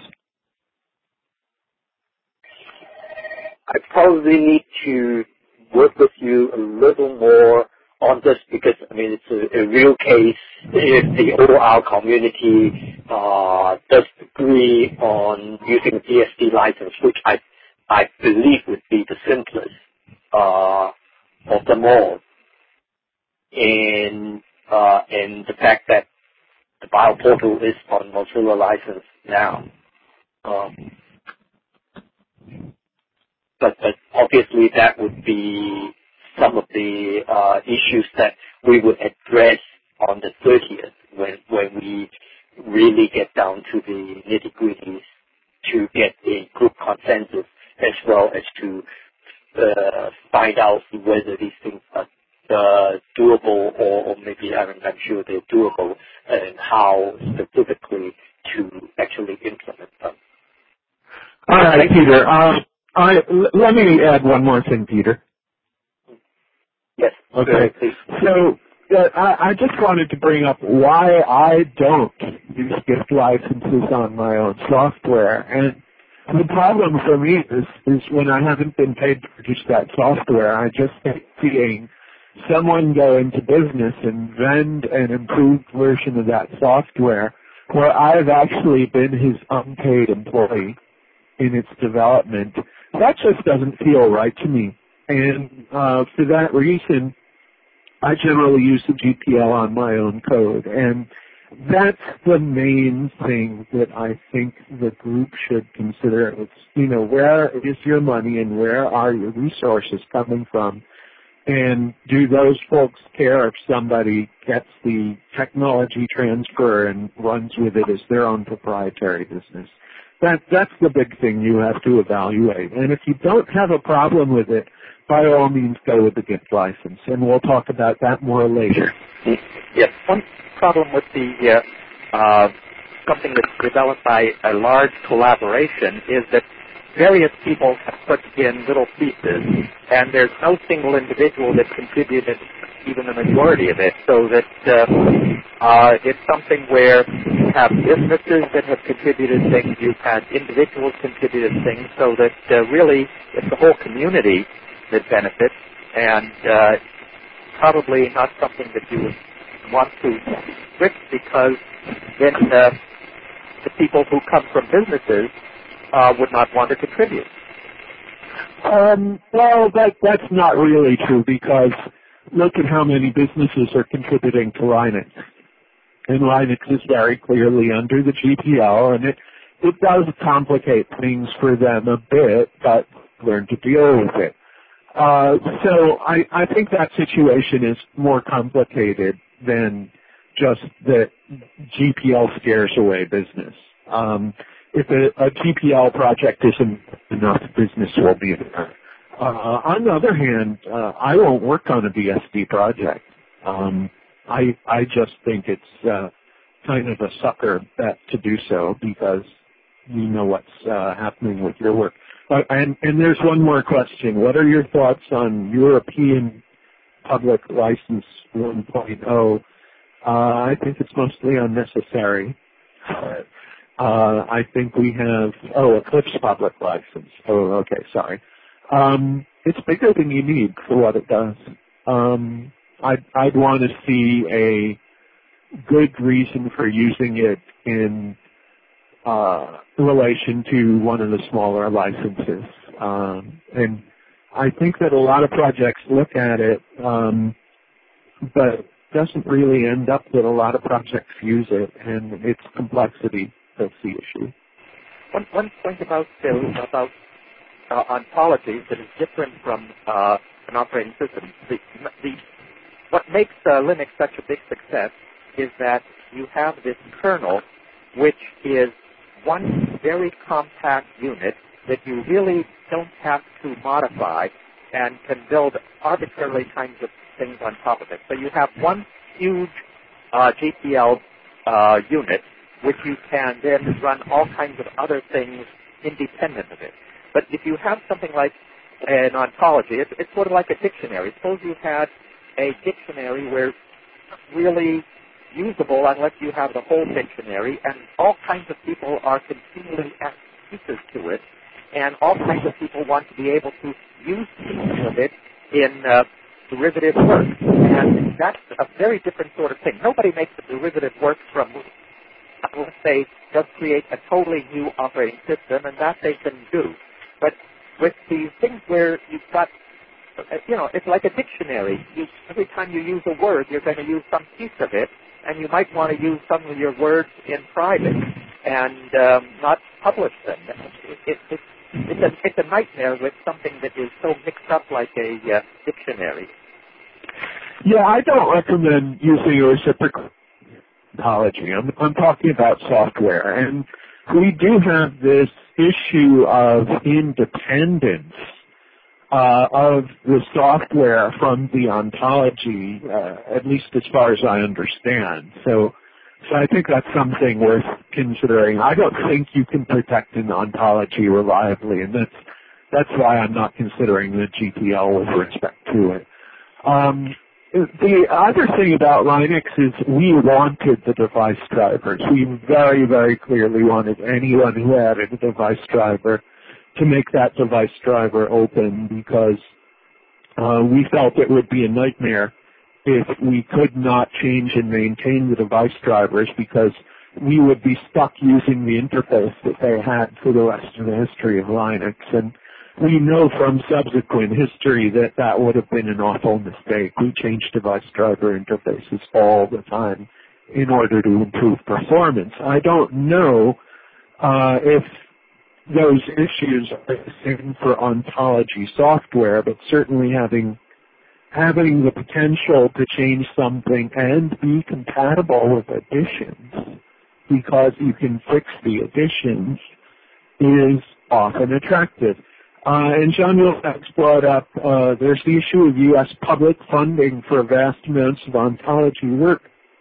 I probably need to work with you a little more on this because, I mean, it's a, a real case if the O R community uh, does agree on using a B S D license, which I I believe would be the simplest uh, of them all. And, uh, and the fact that the BioPortal is on Mozilla license now. Um, But, but obviously that would be some of the uh, issues that we would address on the thirtieth when, when we really get down to the nitty-gritties to get a group consensus as well as to uh, find out whether these things are uh, doable or, or maybe I'm not sure they're doable and how specifically to actually implement them. All right, Peter. Uh, I, l- let me add one more thing, Peter. Yes. Okay. So uh, I, I just wanted to bring up why I don't use gift licenses on my own software. And the problem for me is, is when I haven't been paid to produce that software, I just keep seeing someone go into business and vend an improved version of that software where I've actually been his unpaid employee in its development. That just doesn't feel right to me. And uh, for that reason, I generally use the G P L on my own code. And that's the main thing that I think the group should consider. It's, you know, where is your money and where are your resources coming from? And do those folks care if somebody gets the technology transfer and runs with it as their own proprietary business? That, that's the big thing you have to evaluate. And if you don't have a problem with it, by all means go with the gift license. And we'll talk about that more later. Yes, one problem with the uh, uh, something that's developed by a large collaboration is that various people have put in little pieces, and there's no single individual that contributed even the majority of it, so that uh, uh, it's something where you have businesses that have contributed things, you've had individuals contributed things, so that uh, really it's the whole community that benefits, and uh, probably not something that you would want to restrict, because then uh, the people who come from businesses uh, would not want to contribute. Um, well, that, that's not really true, because look at how many businesses are contributing to Linux. And Linux is very clearly under the G P L, and it, it does complicate things for them a bit, but learn to deal with it. Uh, so I, I think that situation is more complicated than just that G P L scares away business. Um, if a, a G P L project isn't enough, business will be there. Uh, on the other hand, uh, I won't work on a B S D project. Um, I I just think it's uh, kind of a sucker bet to do so, because you know what's uh, happening with your work. Uh, and, and there's one more question. What are your thoughts on European Public License one point oh? Uh, I think it's mostly unnecessary. Uh, I think we have, oh, Eclipse Public License. Oh, okay, sorry. Um, it's bigger than you need for what it does. Um, I'd, I'd want to see a good reason for using it in uh, relation to one of the smaller licenses. Um, and I think that a lot of projects look at it, um, but doesn't really end up that a lot of projects use it, and its complexity that's the issue. One, one point about uh, about uh, ontologies that is different from uh, an operating system. The, the, what makes uh, Linux such a big success is that you have this kernel, which is one very compact unit that you really don't have to modify and can build arbitrary kinds of things on top of it. So you have one huge uh, G P L uh, unit, which you can then run all kinds of other things independent of it. But if you have something like an ontology, it's, it's sort of like a dictionary. Suppose you had a dictionary where really usable unless you have the whole dictionary, and all kinds of people are continually adding pieces to it, and all kinds of people want to be able to use pieces of it in uh, derivative work. And that's a very different sort of thing. Nobody makes a derivative work from unless they just create a totally new operating system, and that they can do. But with these things where you've got, you know, it's like a dictionary. You, every time you use a word, you're going to use some piece of it, and you might want to use some of your words in private and um, not publish them. It, it, it, it's, a, it's a nightmare with something that is so mixed up like a uh, dictionary. Yeah, I don't recommend using a reciprocal technology. I'm, I'm talking about software. And we do have this issue of independence uh, of the software from the ontology, uh, at least as far as I understand. So, so I think that's something worth considering. I don't think you can protect an ontology reliably, and that's that's why I'm not considering the G P L with respect to it. Um, The other thing about Linux is we wanted the device drivers. We very, very clearly wanted anyone who added a device driver to make that device driver open, because uh, we felt it would be a nightmare if we could not change and maintain the device drivers, because we would be stuck using the interface that they had for the rest of the history of Linux. And we know from subsequent history that that would have been an awful mistake. We change device driver interfaces all the time in order to improve performance. I don't know uh, if those issues are the same for ontology software, but certainly having having the potential to change something and be compatible with additions, because you can fix the additions, is often attractive. Uh, and John Wilcox brought up, uh, there's the issue of U S public funding for vast amounts of ontology work.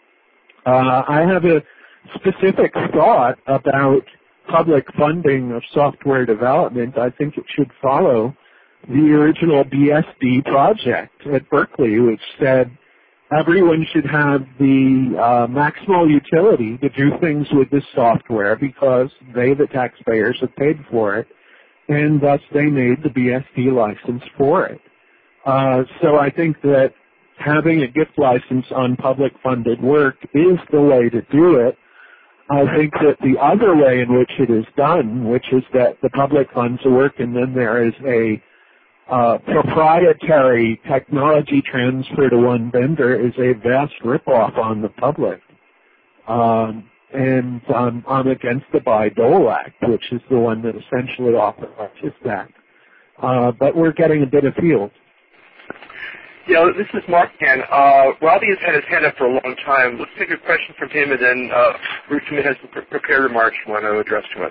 Uh, I have a specific thought about public funding of software development. I think it should follow the original B S D project at Berkeley, which said everyone should have the uh, maximal utility to do things with this software because they, the taxpayers, have paid for it, and thus they made the B S D license for it. Uh, so I think that having a gift license on public-funded work is the way to do it. I think that the other way in which it is done, which is that the public funds the work and then there is a uh, proprietary technology transfer to one vendor, is a vast ripoff on the public. Um, and um, I'm against the Bayh-Dole Act, which is the one that essentially authorizes that. Uh, but we're getting a bit afield. Yeah, this is Mark again. Uh, Robbie has had his hand up for a long time. Let's take a question from him, and then uh, Bruce Schmidt has some pre- prepared remarks you want to address to us.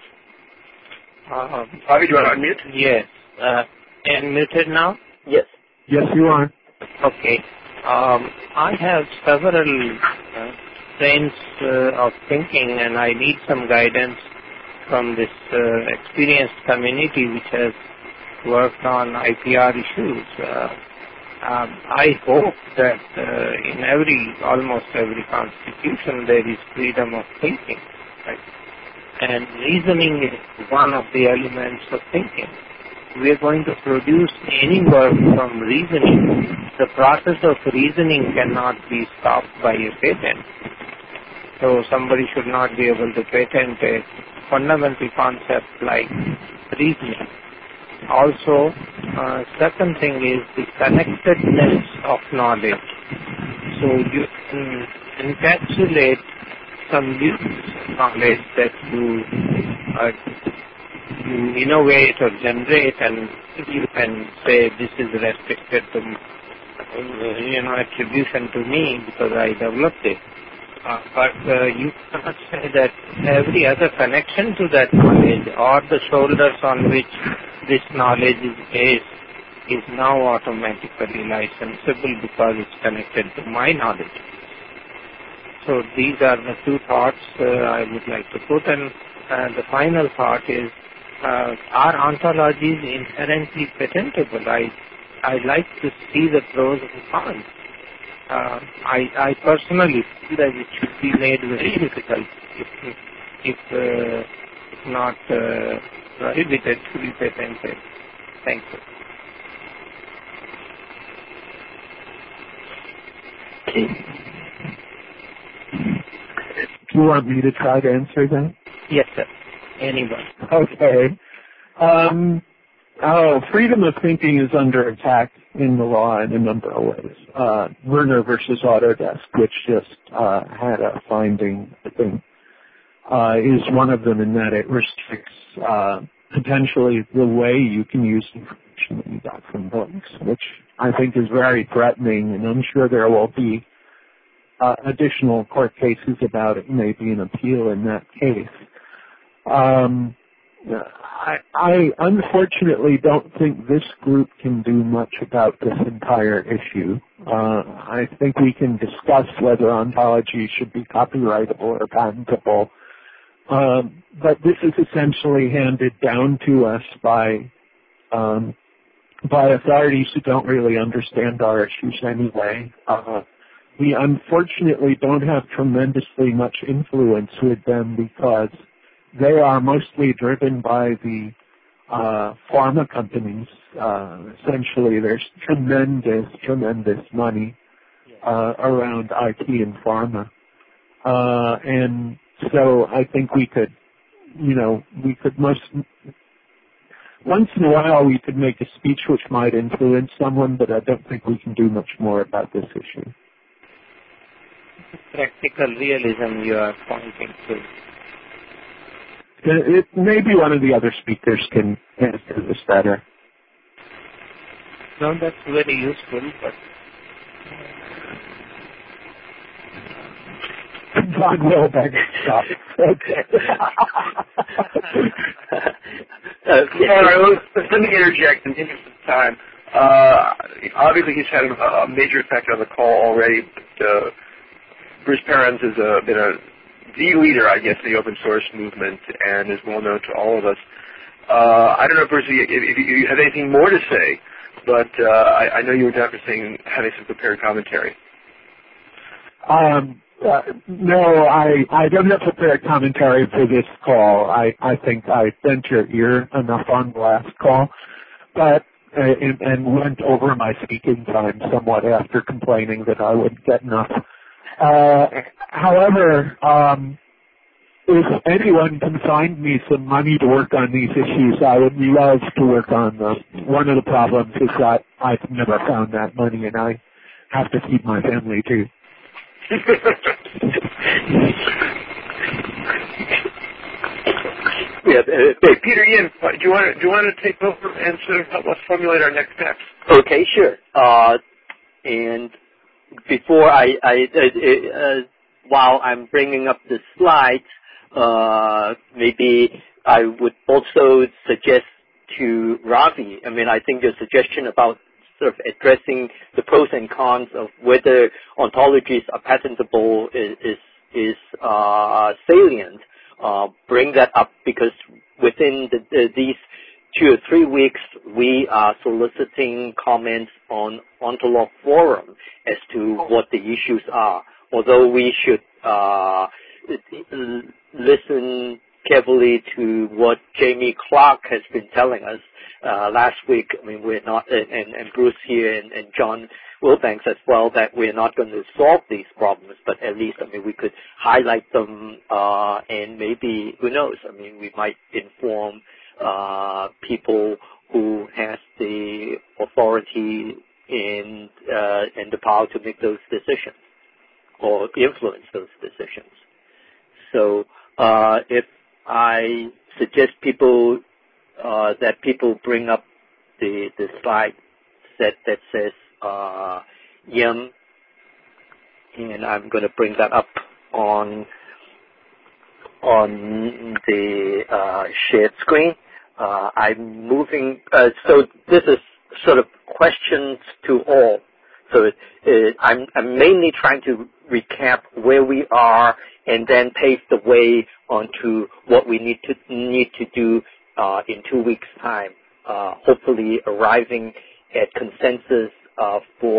Uh, Robbie, do you want to unmute? Yes. Uh, am muted now? Yes. Yes, you are. Okay. Um, I have several uh, trains uh, of thinking, and I need some guidance from this uh, experienced community which has worked on I P R issues. Uh, Um, I hope that uh, in every, almost every constitution, there is freedom of thinking, right? And reasoning is one of the elements of thinking. We are going to produce any work from reasoning. The process of reasoning cannot be stopped by a patent. So somebody should not be able to patent a fundamental concept like reasoning. Also, uh, second thing is the connectedness of knowledge. So you can encapsulate some knowledge that you, uh, you innovate or generate, and you can say this is restricted to, uh, you know, attribution to me because I developed it. Uh, but uh, you cannot say that every other connection to that knowledge or the shoulders on which this knowledge is based is now automatically licensable because it's connected to my knowledge. So these are the two thoughts uh, I would like to put. And uh, the final thought is, uh, are ontologies inherently patentable? I, I like to see the pros and cons. uh, I, I personally feel that it should be made very difficult, if, if, uh, if not uh, prohibited, to be patented. Thank you. Do you want me to try to answer that? Yes, sir. Anyone. Okay. Um, oh, freedom of thinking is under attack in the law in a number of ways. Uh, Werner versus Autodesk, which just uh, had a finding, I think, uh, is one of them in that it restricts uh, potentially the way you can use information that you got from books, which I think is very threatening, and I'm sure there will be uh, additional court cases about it, maybe an appeal in that case. Um, I, I unfortunately don't think this group can do much about this entire issue. Uh, I think we can discuss whether ontology should be copyrightable or patentable, um, but this is essentially handed down to us by um, by authorities who don't really understand our issues anyway. Uh, we unfortunately don't have tremendously much influence with them because they are mostly driven by the uh, pharma companies. Uh, essentially, there's tremendous, tremendous money uh, around I T and pharma. Uh, and so I think we could, you know, we could most, once in a while we could make a speech which might influence someone, but I don't think we can do much more about this issue. Practical realism you are pointing to. It, maybe one of the other speakers can answer this better. No, that's very useful, but... God will beg stop. Okay. uh, yeah. Let me interject in the interest of time. Uh, obviously, he's had a, a major effect on the call already. But, uh, Bruce Perens has uh, been a the leader, I guess, in the open source movement and is well known to all of us. Uh, I don't know, Bruce, if, if you have anything more to say, but uh, I, I know you were down for saying having some prepared commentary. Um, uh, no, I, I don't have prepared commentary for this call. I, I think I bent your ear enough on the last call, but uh, and, and went over my speaking time somewhat after complaining that I wouldn't get enough. Uh, however, um, if anyone can find me some money to work on these issues, I would love to work on them. One of the problems is that I've never found that money, and I have to feed my family too. Yeah, uh, hey, Peter Yin, do you want to, do you want to take over and sort of help us formulate our next steps? Okay, sure. Uh, and before I, I uh, uh, while I'm bringing up the slides, uh, maybe I would also suggest to Ravi, I mean, I think your suggestion about sort of addressing the pros and cons of whether ontologies are patentable is, is, is uh, salient. Uh, bring that up because within the, the, these two or three weeks, we are soliciting comments on Ontolog Forum as to what the issues are. Although we should uh, listen carefully to what Jamie Clark has been telling us uh, last week. I mean, we're not, and, and Bruce here and, and John Wilbanks as well, that we're not going to solve these problems, but at least, I mean, we could highlight them uh, and maybe, who knows, I mean, we might inform Uh, people who has the authority and uh, and the power to make those decisions or influence those decisions. So uh, if I suggest people uh, that people bring up the the slide set that says uh, Yum, and I'm going to bring that up on on the uh, shared screen. Uh, I'm moving, uh, so this is sort of questions to all. So it, it, I'm, I'm mainly trying to recap where we are and then pave the way onto what we need to need to do uh, in two weeks' time, uh, hopefully arriving at consensus uh, for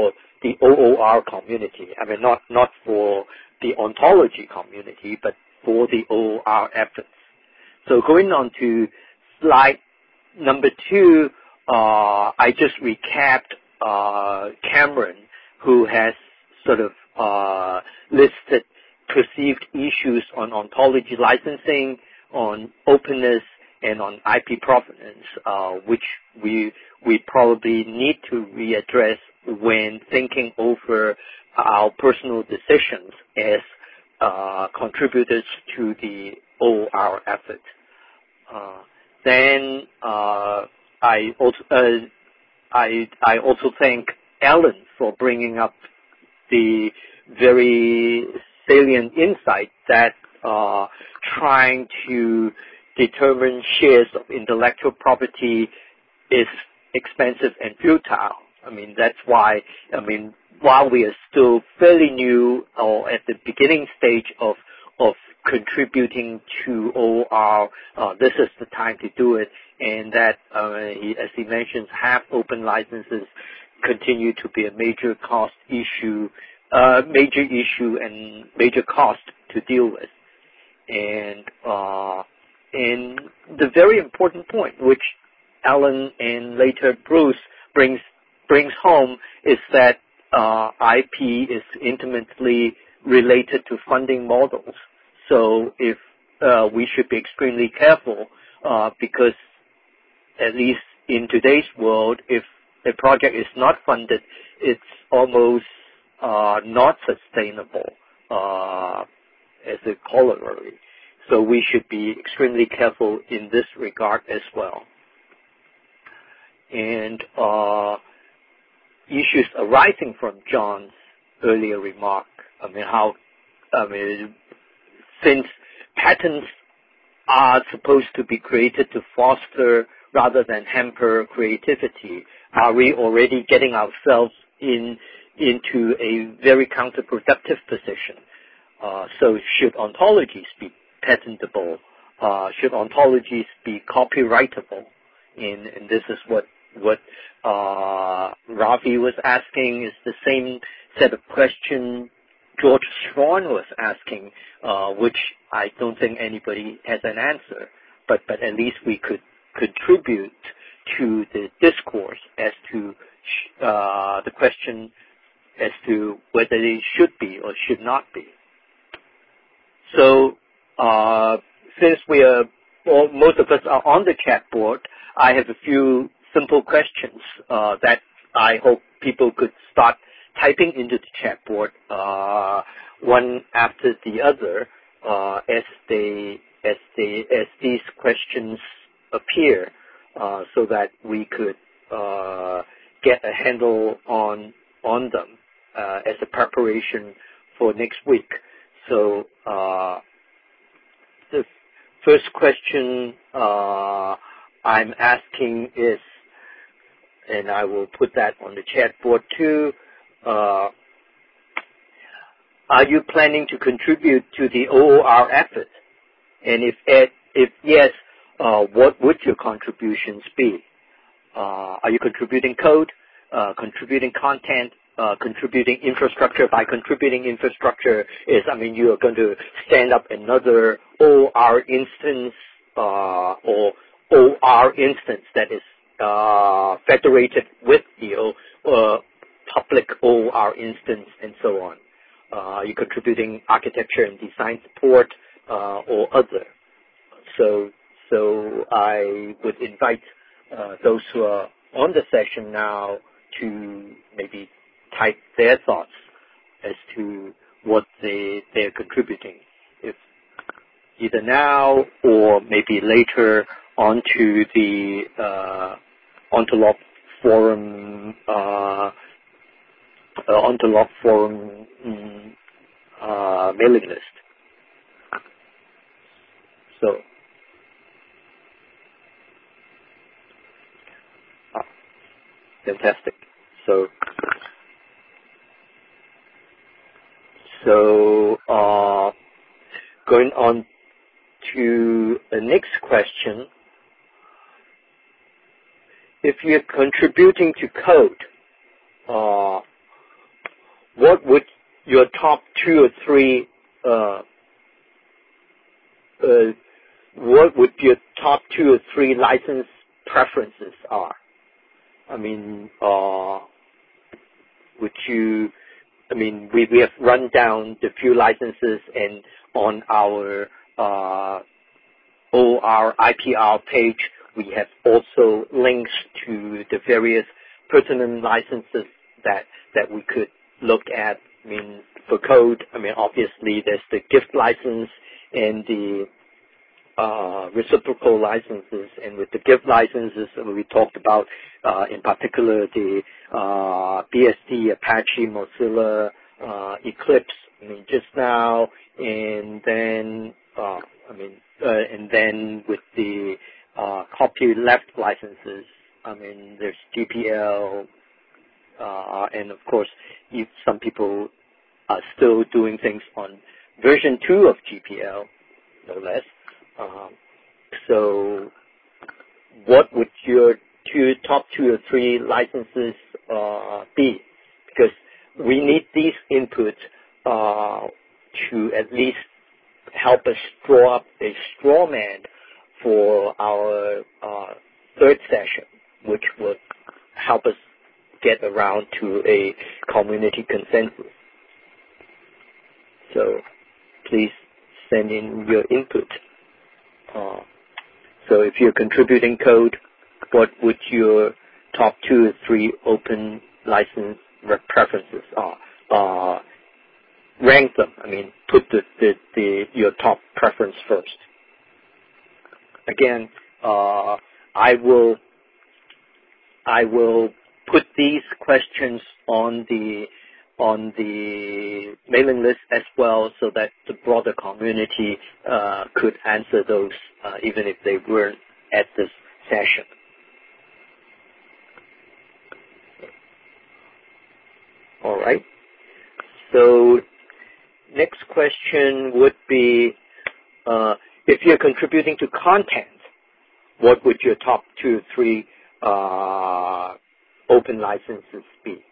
the O O R community. I mean, not, not for the ontology community, but for the O O R efforts. So going on to slide number two, uh, I just recapped uh, Cameron, who has sort of uh, listed perceived issues on ontology licensing, on openness, and on I P provenance, uh, which we we probably need to readdress when thinking over our personal decisions as uh, contributors to the O O R effort. Uh, then uh, I also uh, I I also thank Alan for bringing up the very salient insight that uh, trying to determine shares of intellectual property is expensive and futile. I mean, that's why, I mean, while we are still fairly new or at the beginning stage of of contributing to O O R, uh, this is the time to do it, and that, uh, he, as he mentions, half open licenses continue to be a major cost issue, uh, major issue and major cost to deal with. And, uh, and the very important point, which Alan and later Bruce brings brings home, is that uh, I P is intimately related to funding models. So if uh, we should be extremely careful uh, because at least in today's world, if a project is not funded, it's almost uh, not sustainable uh, as a corollary. So we should be extremely careful in this regard as well. And uh, issues arising from John's earlier remark, I mean, how, I mean, since patents are supposed to be created to foster rather than hamper creativity, are we already getting ourselves in into a very counterproductive position? Uh, so should ontologies be patentable? Uh, should ontologies be copyrightable? And, and this is what what uh, Ravi was asking, is the same set of questions George Schwann was asking, uh, which I don't think anybody has an answer. But but at least we could contribute to the discourse as to uh, the question as to whether they should be or should not be. So uh, since we are, well, most of us are on the chat board, I have a few simple questions uh, that I hope people could start typing into the chat board uh, one after the other uh, as they as they as these questions appear, uh, so that we could uh, get a handle on on them uh, as a preparation for next week. So uh, the first question uh, I'm asking is, and I will put that on the chat board too, uh, are you planning to contribute to the O O R effort? And if if yes, uh, what would your contributions be? Uh, are you contributing code, uh, contributing content, uh, contributing infrastructure? By contributing infrastructure is, I mean, you are going to stand up another O O R instance uh, or O R instance that is uh, federated with the uh, public O O R instance and so on. Uh, are you contributing architecture and design support uh, or other? So, so I would invite uh, those who are on the session now to maybe type their thoughts as to what they they're contributing, if either now or maybe later onto the uh, Ontolog forum uh, uh, Ontolog forum um, uh, mailing list. So. Fantastic. So, so uh, going on to the next question. If you're contributing to code, uh, what would your top two or three uh, uh, what would your top two or three license preferences are? I mean, uh, would you? I mean, we, we have run down the few licenses, and on our uh, O R I P R page, we have also links to the various pertinent licenses that, that we could look at. I mean, for code, I mean, obviously there's the gift license and the uh, reciprocal licenses. And with the gift licenses, we talked about, uh, in particular, the uh, B S D, Apache, Mozilla, uh, Eclipse, I mean, just now, and then, uh, I mean, uh, and then with the uh, copyleft licenses, I mean, there's G P L, uh, and of course, if some people are still doing things on version two of G P L, no less. Um, so, what would your two, top two or three licenses uh, be? Because we need these inputs uh, to at least help us draw up a straw man for our uh, third session, which would help us get around to a community consensus. So please send in your input. Uh, so if you're contributing code, what would your top two or three open license preferences are? Uh, rank them. I mean, put the, the, the your top preference first. Again, uh, I will I will put these questions on the on the mailing list as well, so that the broader community uh, could answer those, uh, even if they weren't at this session. All right. So next question would be, uh, if you're contributing to content, what would your top two or three uh, open licenses be?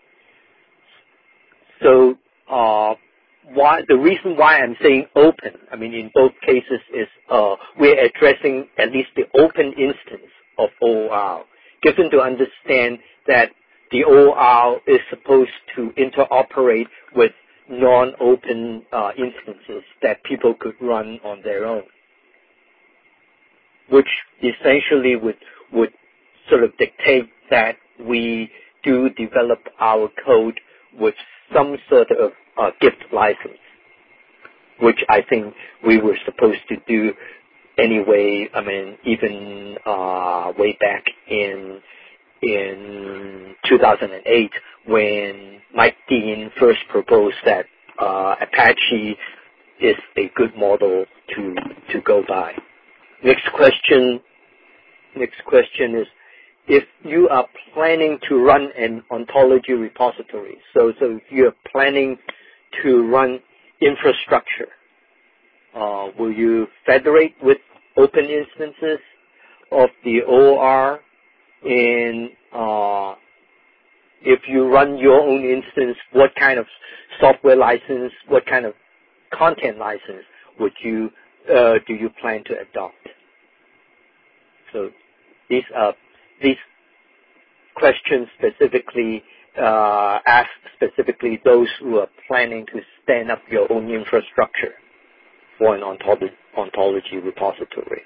So uh, why the reason why I'm saying open, I mean, in both cases is uh, we're addressing at least the open instance of O R, given to understand that the O R is supposed to interoperate with non-open uh, instances that people could run on their own, which essentially would would sort of dictate that we do develop our code with some sort of uh, gift license, which I think we were supposed to do anyway. I mean, even uh, way back in in two thousand eight, when Mike Dean first proposed that uh, Apache is a good model to to go by. Next question. Next question is, if you are planning to run an ontology repository, so so if you're planning to run infrastructure, uh, will you federate with open instances of the O R? And uh, if you run your own instance, what kind of software license, what kind of content license would you uh, do you plan to adopt? So these are these questions specifically uh, ask specifically those who are planning to stand up your own infrastructure for an ontology, ontology repository.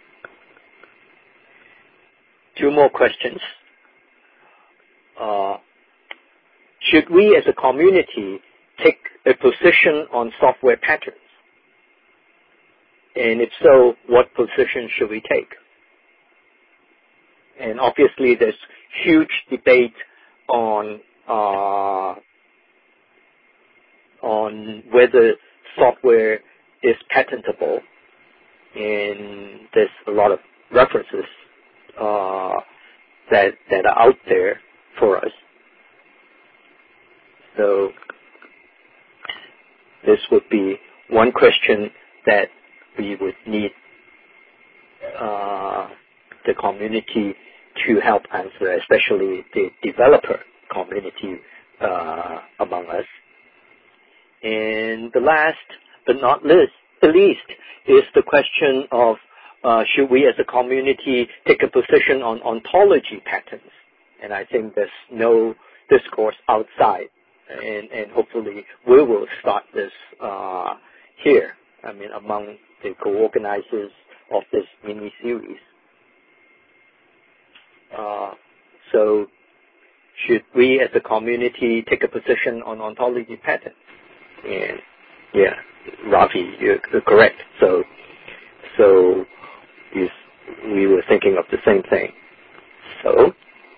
Two more questions. Uh, should we as a community take a position on software patterns? And if so, what position should we take? And obviously there's huge debate on uh, on whether software is patentable, and there's a lot of references uh, that that are out there for us. So this would be one question that we would need uh, the community to help answer, especially the developer community uh, among us. last but not least, the least is the question of uh, should we as a community take a position on ontology patterns? And I think there's no discourse outside, and, and hopefully we will start this uh, here, I mean, among the co-organizers of this mini-series. Uh, so should we as a community take a position on ontology patterns? And yeah, Ravi, you're correct. So, so you, we were thinking of the same thing. So,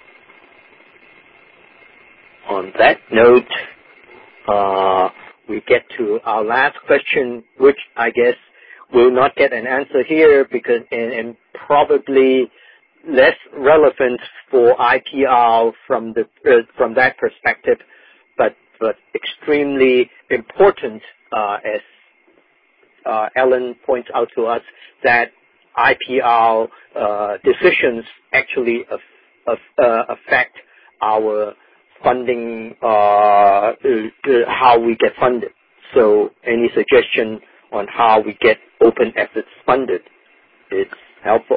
on that note, uh, we get to our last question, which I guess will not get an answer here because, and, and probably less relevant for I P R from the uh, from that perspective, but but extremely important uh, as uh, Ellen points out to us that I P R uh, decisions actually af- af- uh, affect our funding, uh, uh, how we get funded. So any suggestion on how we get open efforts funded is helpful.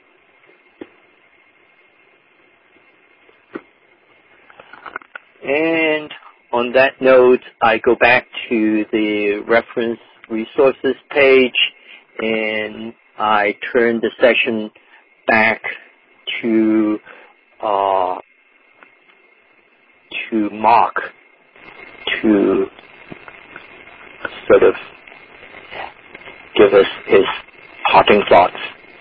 And on that note, I go back to the reference resources page and I turn the session back to uh, to Mark to sort of give us his parting thoughts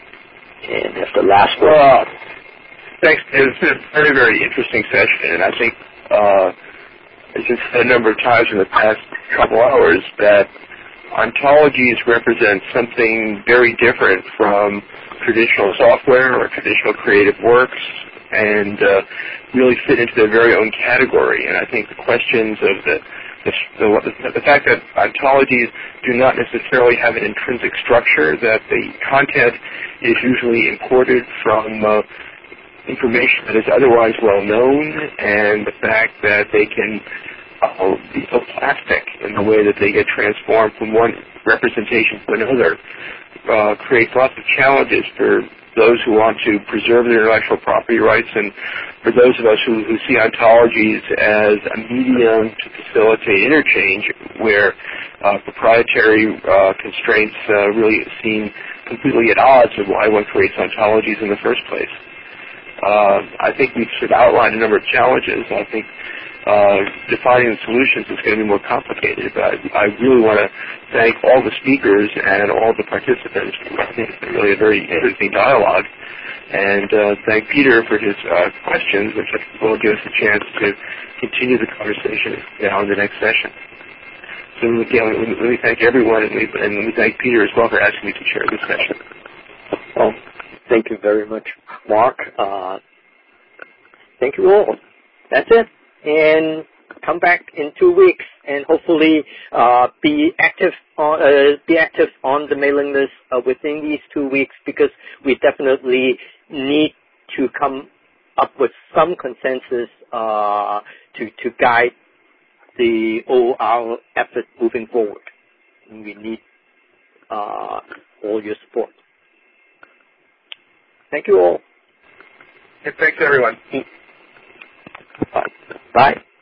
and have the last word. Well, thanks. It's been a very, very interesting session, and I think uh, it's just a number of times in the past couple hours that ontologies represent something very different from traditional software or traditional creative works, and uh, really fit into their very own category. And I think the questions of the the, the the fact that ontologies do not necessarily have an intrinsic structure, that the content is usually imported from uh, information that is otherwise well known, and the fact that they can uh, be so plastic in the way that they get transformed from one representation to another, uh, creates lots of challenges for those who want to preserve their intellectual property rights, and for those of us who, who see ontologies as a medium to facilitate interchange where uh, proprietary uh, constraints uh, really seem completely at odds with why one creates ontologies in the first place. Uh, I think we've sort of outlined a number of challenges. I think uh, defining the solutions is going to be more complicated, but I, I really want to thank all the speakers and all the participants. I think it's been really a very interesting dialogue. And uh, thank Peter for his uh, questions, which will give us a chance to continue the conversation now in the next session. So again, let me thank everyone, and let me thank Peter as well for asking me to chair this session. Well, thank you very much, Mark. Uh, thank you all. That's it. And come back in two weeks and hopefully uh, be active on uh, be active on the mailing list uh, within these two weeks, because we definitely need to come up with some consensus uh, to to guide the all our effort moving forward. And we need uh, all your support. Thank you all. And thanks everyone. Bye. Bye.